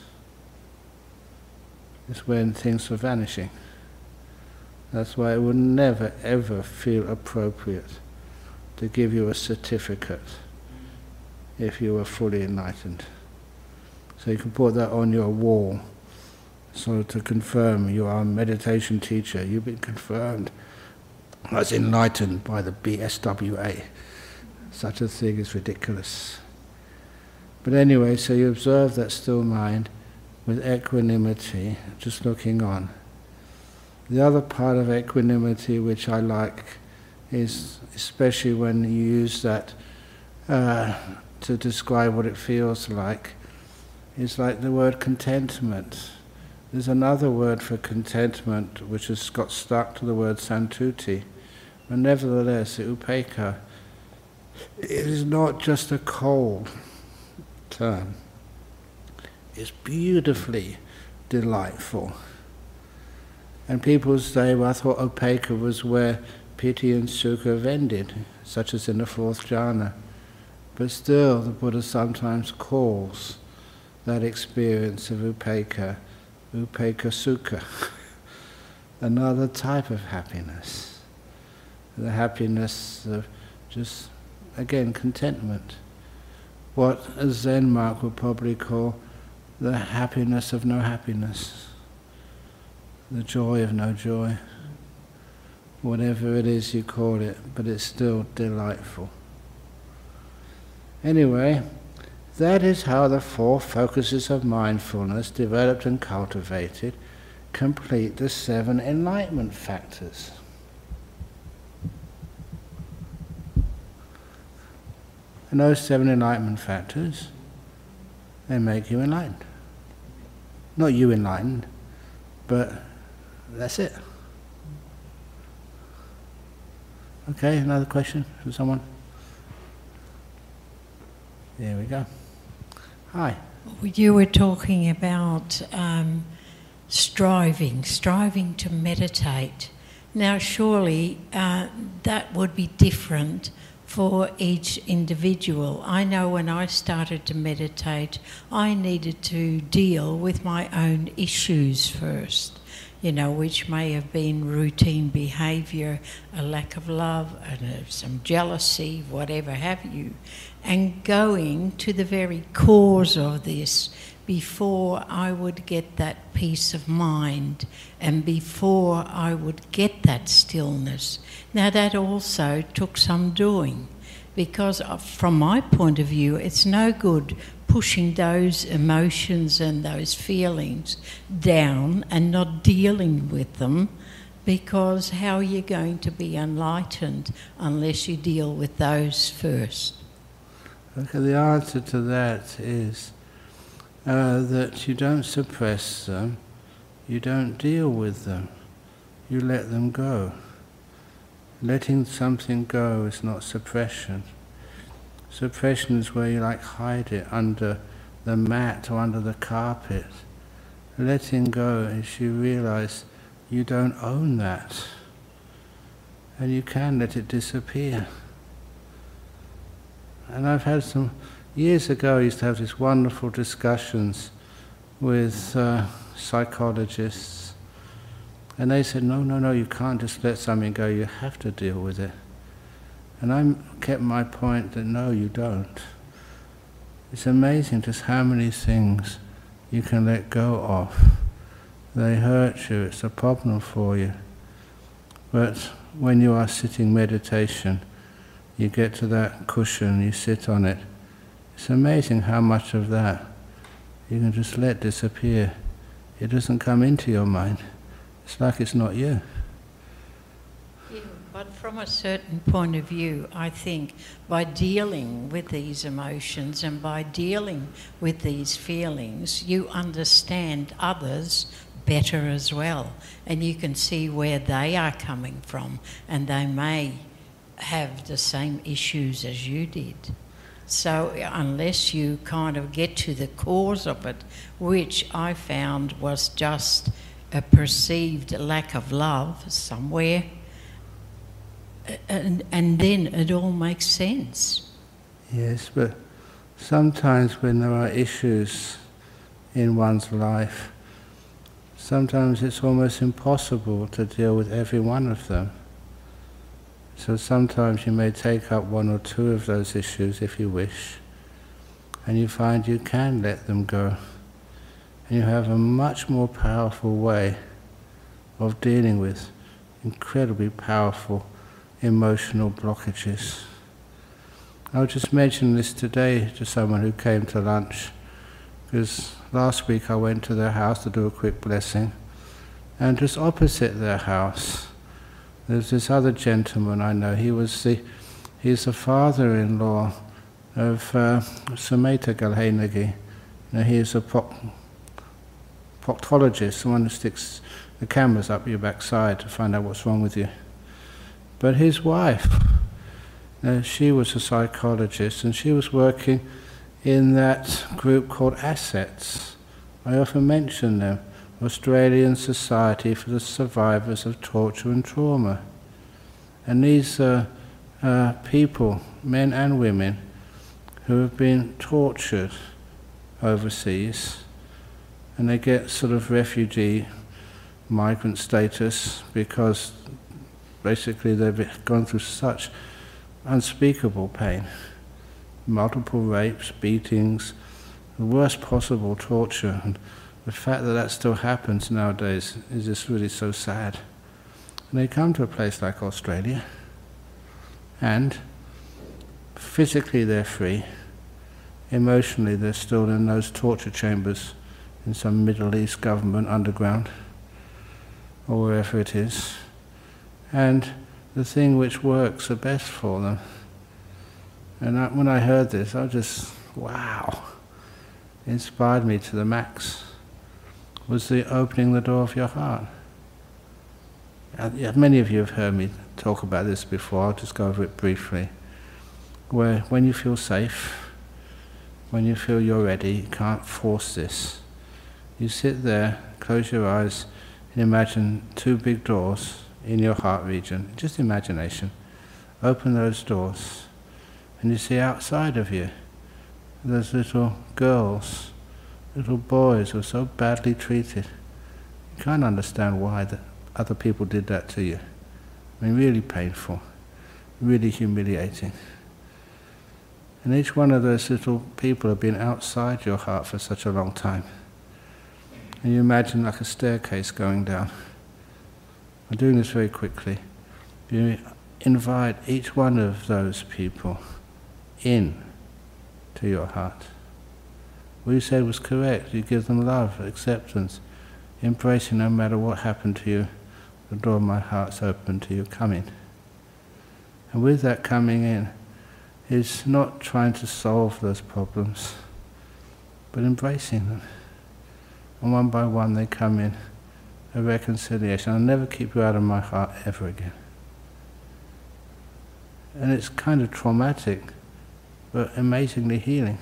It's when things are vanishing. That's why it would never ever feel appropriate to give you a certificate if you were fully enlightened. So you can put that on your wall, so to confirm you are a meditation teacher, you've been confirmed as enlightened by the B S W A. Such a thing is ridiculous. But anyway, so you observe that still mind with equanimity, just looking on. The other part of equanimity which I like is, especially when you use that uh, to describe what it feels like, is like the word contentment. There's another word for contentment which has got stuck to the word santuti, but nevertheless, the upekkha, it is not just a cold term. It's beautifully delightful. And people say, well, I thought upekkha was where piti and sukha have ended, such as in the fourth jhana. But still, the Buddha sometimes calls that experience of upekkha, upekkha sukha, another type of happiness. The happiness of just, again, contentment. What a Zen monk would probably call the happiness of no happiness, the joy of no joy, whatever it is you call it, but it's still delightful. Anyway, that is how the four focuses of mindfulness, developed and cultivated, complete the seven enlightenment factors. And those seven enlightenment factors, they make you enlightened. Not you enlightened, but that's it. Okay, another question from someone? There we go. Hi. You were talking about um, striving, striving to meditate. Now surely uh, that would be different for each individual. I know when I started to meditate, I needed to deal with my own issues first, you know, which may have been routine behaviour, a lack of love, and uh, some jealousy, whatever have you, and going to the very cause of this before I would get that peace of mind and before I would get that stillness. Now that also took some doing, because from my point of view, it's no good pushing those emotions and those feelings down and not dealing with them, because how are you going to be enlightened unless you deal with those first? Okay, the answer to that is uh, that you don't suppress them, you don't deal with them, you let them go. Letting something go is not suppression. Suppression is where you like hide it under the mat or under the carpet. Letting go is you realize you don't own that, and you can let it disappear. And I've had some, years ago I used to have these wonderful discussions with uh, psychologists, and they said, no, no, no, you can't just let something go, you have to deal with it. And I kept my point that no, you don't. It's amazing just how many things you can let go of. They hurt you, it's a problem for you. But when you are sitting meditation, you get to that cushion, you sit on it. It's amazing how much of that you can just let disappear. It doesn't come into your mind. It's like it's not you. But from a certain point of view, I think by dealing with these emotions and by dealing with these feelings, you understand others better as well. And you can see where they are coming from, and they may have the same issues as you did. So unless you kind of get to the cause of it, which I found was just a perceived lack of love somewhere, and, and then it all makes sense. Yes, but sometimes when there are issues in one's life, sometimes it's almost impossible to deal with every one of them. So sometimes you may take up one or two of those issues if you wish, and you find you can let them go. And you have a much more powerful way of dealing with incredibly powerful emotional blockages. I'll just mention this today to someone who came to lunch, because last week I went to their house to do a quick blessing, and just opposite their house there's this other gentleman I know. He was the, he's the father-in-law of uh, Sumeta Galhenagi. You know, he is a proc- proctologist, the one who sticks the cameras up your backside to find out what's wrong with you. But his wife, uh, she was a psychologist, and she was working in that group called ASSETS. I often mention them. Australian Society for the Survivors of Torture and Trauma. And these are uh, people, men and women, who have been tortured overseas, and they get sort of refugee migrant status because basically they've gone through such unspeakable pain. Multiple rapes, beatings, the worst possible torture. And the fact that that still happens nowadays is just really so sad. And they come to a place like Australia, and physically they're free, emotionally they're still in those torture chambers in some Middle East government underground, or wherever it is. And the thing which works the best for them. And I, when I heard this, I just, wow, it inspired me to the max. Was the opening the door of your heart. Uh, many of you have heard me talk about this before. I'll just go over it briefly. Where when you feel safe, when you feel you're ready, you can't force this. You sit there, close your eyes, and imagine two big doors in your heart region. Just imagination. Open those doors, and you see outside of you, there's little girls, little boys who are so badly treated. You can't understand why the other people did that to you. I mean, really painful, really humiliating. And each one of those little people have been outside your heart for such a long time. And you imagine like a staircase going down. I'm doing this very quickly. You invite each one of those people in to your heart. What you said was correct. You give them love, acceptance, embracing no matter what happened to you. The door of my heart's open to you. Come in. And with that coming in, is not trying to solve those problems, but embracing them. And one by one they come in, a reconciliation. I'll never keep you out of my heart ever again. And it's kind of traumatic, but amazingly healing.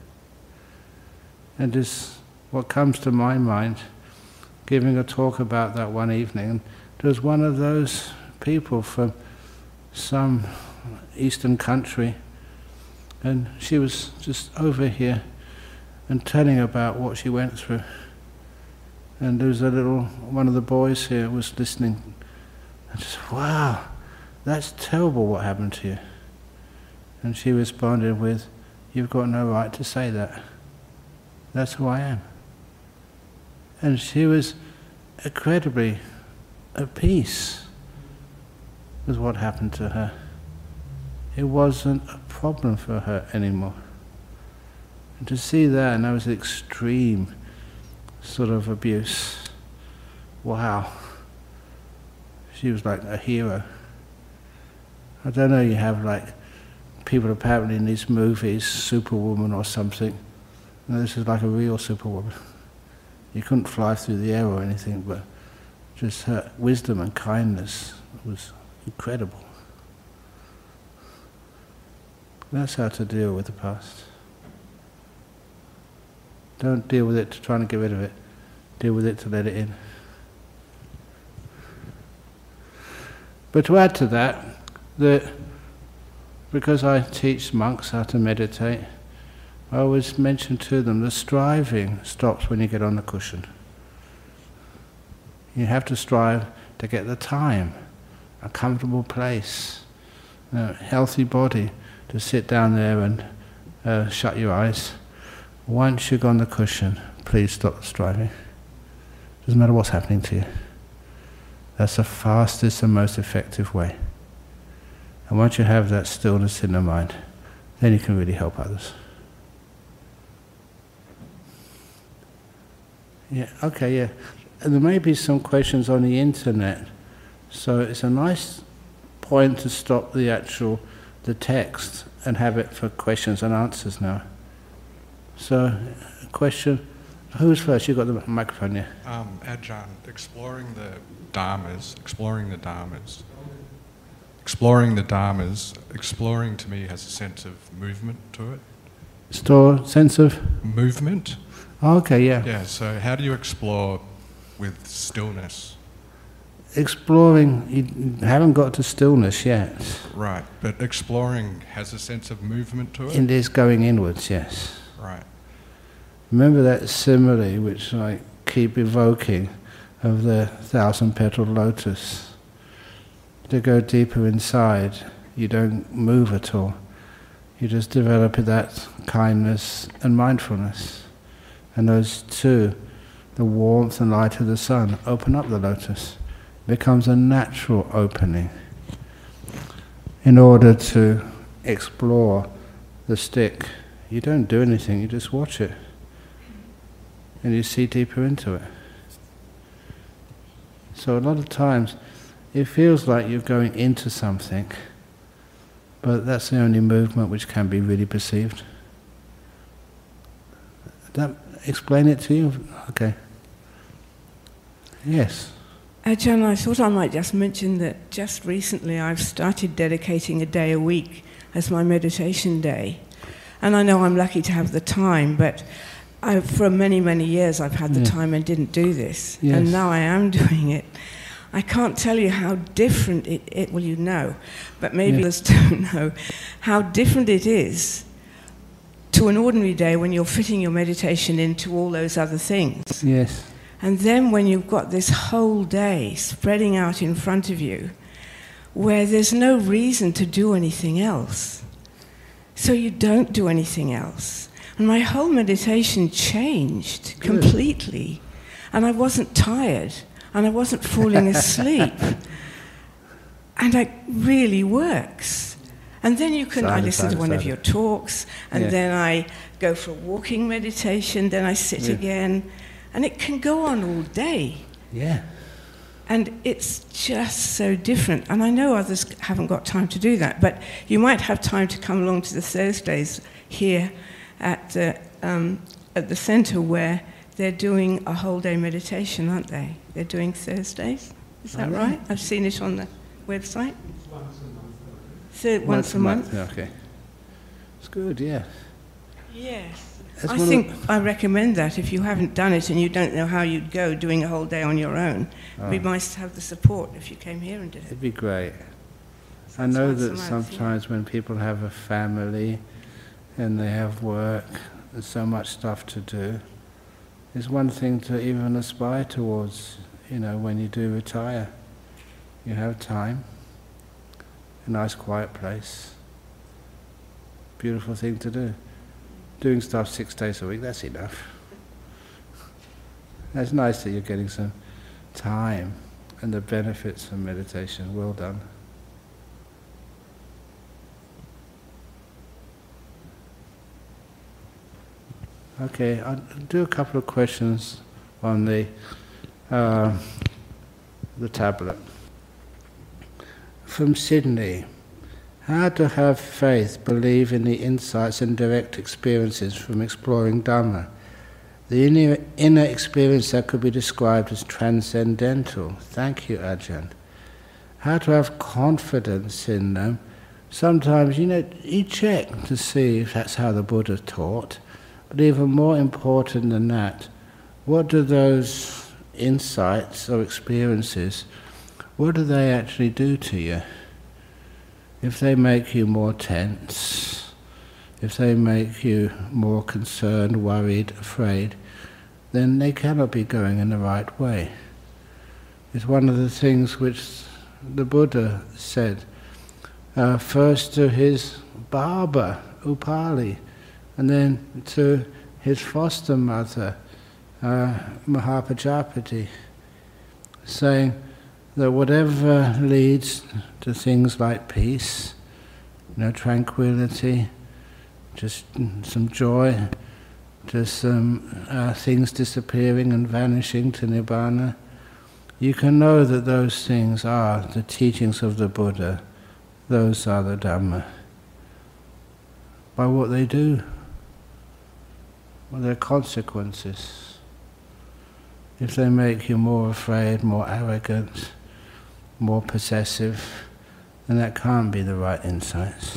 And just what comes to my mind, giving a talk about that one evening, and there was one of those people from some eastern country, and she was just over here and telling about what she went through. And there was a little, one of the boys here was listening, and just, wow, that's terrible what happened to you. And she responded with, you've got no right to say that. That's who I am. And she was incredibly at peace with what happened to her. It wasn't a problem for her anymore. And to see that, and that was extreme sort of abuse. Wow. She was like a hero. I don't know, you have like people apparently in these movies, Superwoman or something. No, this is like a real Superwoman. You couldn't fly through the air or anything, but just her wisdom and kindness was incredible. That's how to deal with the past. Don't deal with it to try and get rid of it. Deal with it to let it in. But to add to that, that because I teach monks how to meditate, I always mention to them the striving stops when you get on the cushion. You have to strive to get the time, a comfortable place, a healthy body to sit down there and uh, shut your eyes. Once you've on the cushion, please stop striving. Doesn't matter what's happening to you. That's the fastest and most effective way. And once you have that stillness in the mind, then you can really help others. Yeah, okay, yeah. And there may be some questions on the internet, so it's a nice point to stop the actual, the text and have it for questions and answers now. So, a question, who's first? You've got the microphone here. Um, Ajahn, exploring the Dharmas, exploring the Dharmas. Exploring the Dharmas, exploring to me has a sense of movement to it. Store, sense of? Movement. Oh, okay, yeah. Yeah, so how do you explore with stillness? Exploring, you haven't got to stillness yet. Right, but exploring has a sense of movement to it? It is going inwards, yes. Right. Remember that simile which I keep evoking of the thousand-petaled lotus. To go deeper inside, you don't move at all. You just develop that kindness and mindfulness. And those two, the warmth and light of the sun, open up the lotus. It becomes a natural opening. In order to explore the stick, you don't do anything, you just watch it. And you see deeper into it. So a lot of times, it feels like you're going into something, but that's the only movement which can be really perceived. That explain it to you? Okay. Yes. Ajahn, I thought I might just mention that just recently I've started dedicating a day a week as my meditation day. And I know I'm lucky to have the time, but I, for many, many years I've had the yeah. time and didn't do this. Yes. And now I am doing it. I can't tell you how different it, it well you know, but maybe yeah. others don't know, how different it is to an ordinary day when you're fitting your meditation into all those other things. Yes. And then when you've got this whole day spreading out in front of you, where there's no reason to do anything else. So you don't do anything else. And my whole meditation changed Good. completely. And I wasn't tired. And I wasn't falling asleep. And it really works. And then you can, Silent, I listen silent, to one silent. of your talks, and Yeah. then I go for a walking meditation, then I sit Yeah. again. And it can go on all day. Yeah. And it's just so different. And I know others haven't got time to do that, but you might have time to come along to the Thursdays here at the, um, at the centre where they're doing a whole day meditation, aren't they? They're doing Thursdays. Is that Oh, yeah. right? I've seen it on the website. Once a month. Third, once, Once a month. Yeah, okay. It's good, yeah. Yes. That's I one of think the- I recommend that if you haven't done it and you don't know how you'd go doing a whole day on your own. It'd be Oh. nice to have the support if you came here and did it. It'd be great. So I it's know once a that month, yeah. sometimes when people have a family and they have work, there's so much stuff to do. It's one thing to even aspire towards, you know, when you do retire. You have time, a nice quiet place. Beautiful thing to do. Doing stuff six days a week, that's enough. It's nice that you're getting some time and the benefits of meditation. Well done. Okay, I'll do a couple of questions on the uh, the tablet. From Sydney, How to have faith, believe in the insights and direct experiences from exploring Dhamma. The inner, inner experience that could be described as transcendental. Thank you, Ajahn. How to have confidence in them. Sometimes, you know, you check to see if that's how the Buddha taught. But even more important than that, what do those insights or experiences, what do they actually do to you? If they make you more tense, if they make you more concerned, worried, afraid, then they cannot be going in the right way. It's one of the things which the Buddha said, uh, first to his barber, Upali, and then to his foster mother, uh, Mahapajapati, saying that whatever leads to things like peace, you know, tranquility, just some joy, just some uh, things disappearing and vanishing to Nibbana, you can know that those things are the teachings of the Buddha, those are the Dhamma, by what they do, what their consequences. If they make you more afraid, more arrogant, more possessive, then that can't be the right insights.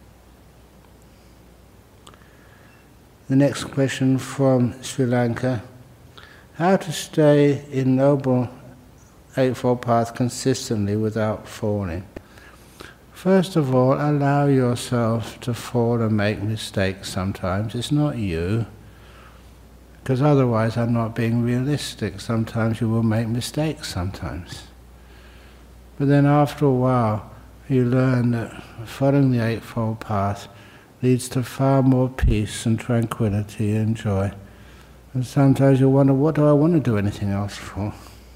The next question from Sri Lanka. How to stay in Noble Eightfold Path consistently without falling? First of all, allow yourself to fall and make mistakes sometimes. It's not you, because otherwise I'm not being realistic. Sometimes you will make mistakes sometimes. But then after a while, you learn that following the Eightfold Path leads to far more peace and tranquility and joy. And sometimes you wonder, what do I want to do anything else for?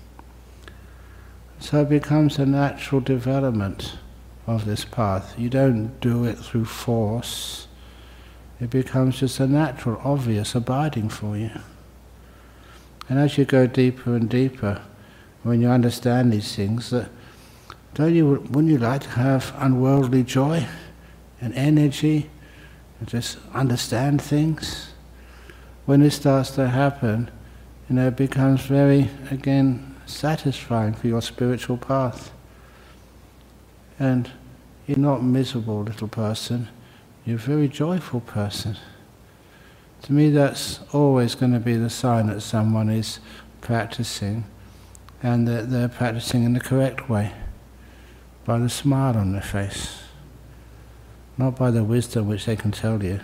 So it becomes a natural development of this path. You don't do it through force. It becomes just a natural, obvious abiding for you. And as you go deeper and deeper, when you understand these things, that don't you, wouldn't you like to have unworldly joy and energy and just understand things? When it starts to happen, you know, it becomes very, again, satisfying for your spiritual path. And you're not a miserable little person, you're a very joyful person. To me, that's always going to be the sign that someone is practicing, and that they're practicing in the correct way, by the smile on their face, not by the wisdom which they can tell you.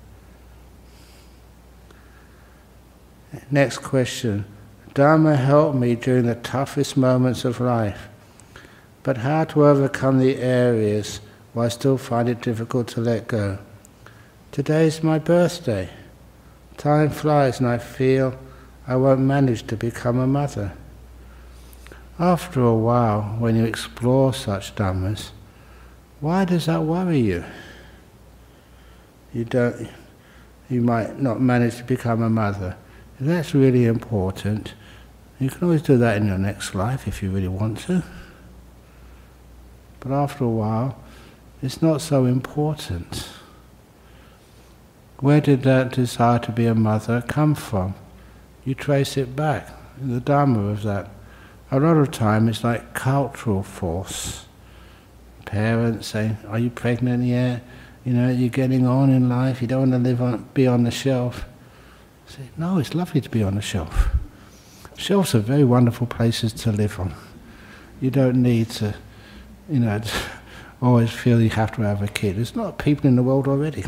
Next question. Dharma helped me during the toughest moments of life, but how to overcome the areas where I still find it difficult to let go? Today is my birthday. Time flies and I feel I won't manage to become a mother. After a while, when you explore such dhammas, why does that worry you? You don't, you might not manage to become a mother. If that's really important, you can always do that in your next life if you really want to. But after a while, it's not so important. Where did that desire to be a mother come from? You trace it back, the Dharma of that. A lot of time it's like cultural force. Parents saying, are you pregnant yet? You know, you're getting on in life, you don't want to live on, be on the shelf. I say, no, it's lovely to be on the shelf. Shelves are very wonderful places to live on. You don't need to, you know, always feel you have to have a kid. There's not people in the world already.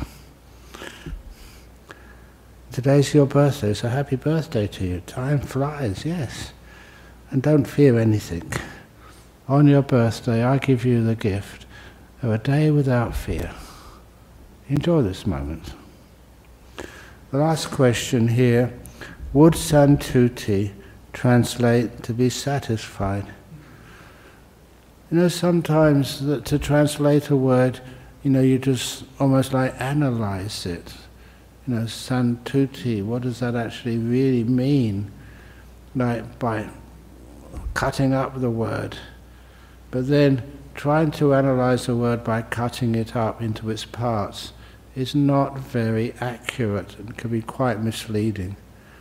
Today's your birthday, so happy birthday to you. Time flies, yes. And don't fear anything. On your birthday, I give you the gift of a day without fear. Enjoy this moment. The last question here, would Santuti translate to be satisfied? You know, sometimes that to translate a word, you know, you just almost like analyze it. You know, Santuti, what does that actually really mean? Like by cutting up the word. But then trying to analyze a word by cutting it up into its parts is not very accurate and can be quite misleading.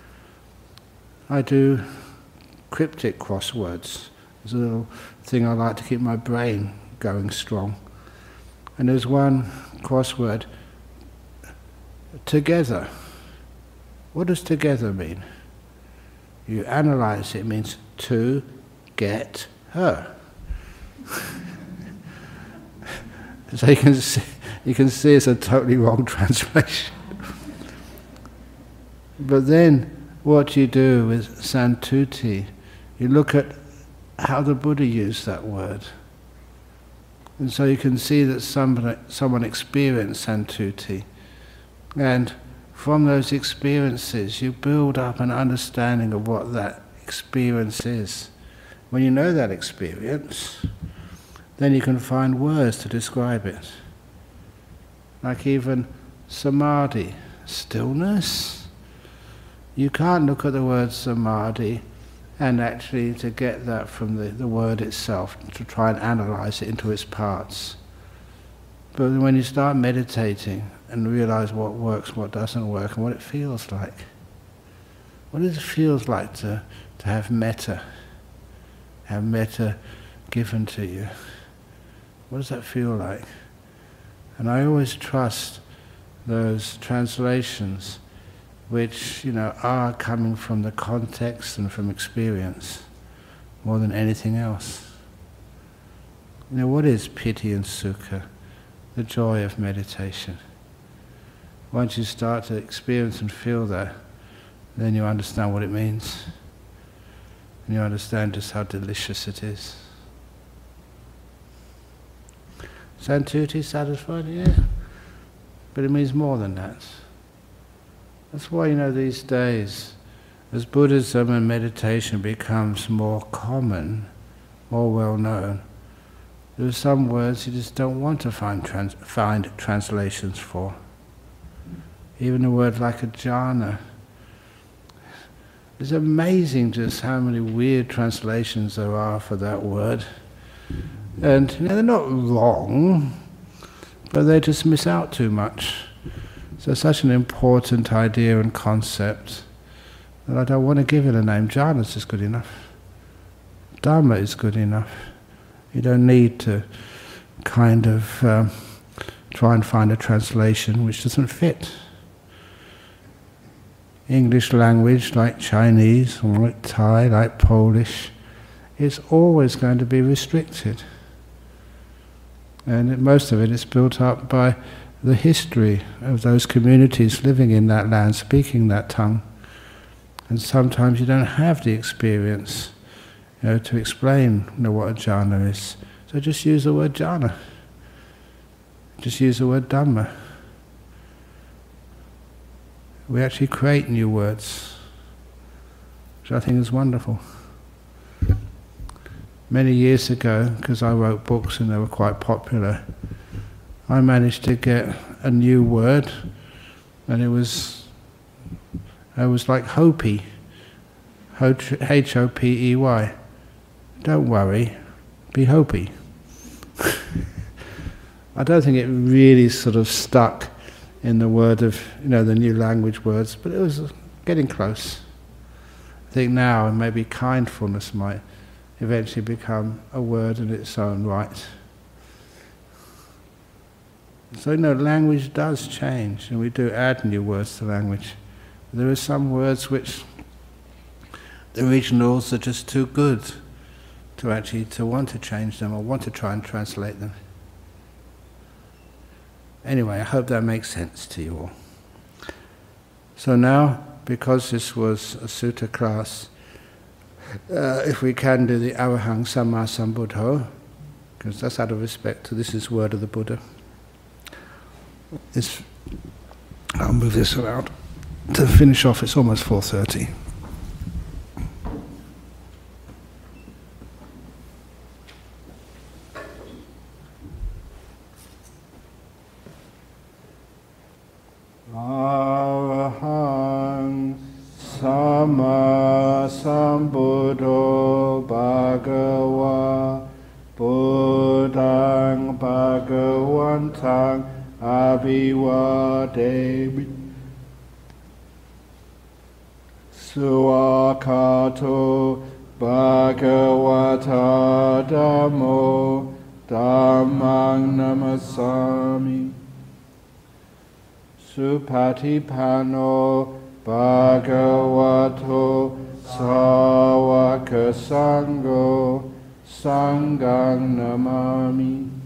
I do cryptic crosswords. It's a little thing I like to keep my brain going strong. And there's one crossword, together. What does together mean? You analyze it, it means to get her. So you can see, you can see it's a totally wrong translation. But then what you do with Santuti, you look at how the Buddha used that word. And so you can see that somebody, someone experienced Santuti. And from those experiences, you build up an understanding of what that experience is. When you know that experience, then you can find words to describe it. Like even samadhi, stillness. You can't look at the word samadhi and actually to get that from the, the word itself, to try and analyze it into its parts. But when you start meditating and realize what works, what doesn't work, and what it feels like. What does it feel like to, to have metta? Have metta given to you? What does that feel like? And I always trust those translations which, you know, are coming from the context and from experience more than anything else. You know, what is piti and sukha? The joy of meditation. Once you start to experience and feel that, then you understand what it means. And you understand just how delicious it is. Santuti, satisfied? Yeah. But it means more than that. That's why, you know, these days, as Buddhism and meditation becomes more common, more well known, there are some words you just don't want to find, trans find translations for. Even a word like a jhana. It's amazing just how many weird translations there are for that word. And you know, they're not wrong, but they just miss out too much. So such an important idea and concept that I don't want to give it a name. Jhana is just good enough. Dhamma is good enough. You don't need to kind of um, try and find a translation which doesn't fit. English language, like Chinese, or like Thai, like Polish, is always going to be restricted. And it, most of it is built up by the history of those communities living in that land, speaking that tongue. And sometimes you don't have the experience, you know, to explain, you know, what a jhana is. So just use the word jhana. Just use the word Dhamma. We actually create new words, which I think is wonderful. Many years ago, because I wrote books and they were quite popular, I managed to get a new word, and it was it was like Hopi, H O P E Y. Don't worry, be Hopi. I don't think it really sort of stuck in the word of, you know, the new language words, but it was getting close. I think now maybe kindfulness might eventually become a word in its own right. So, you know, language does change, and we do add new words to language. There are some words which the originals are just too good to actually to want to change them or want to try and translate them. Anyway, I hope that makes sense to you all. So now, because this was a sutta class, uh, if we can do the Arahang Samma Sambuddho, because that's out of respect to this is word of the Buddha. This, I'll move this around. To finish off, it's almost four thirty. Arahang Samma Sambuddho Bhagava Buddha Devi Suakato Bhagavata Dhammo Dhammang Namasami Supatipano Bhagavato Sawaka Sangho Sanghang Namami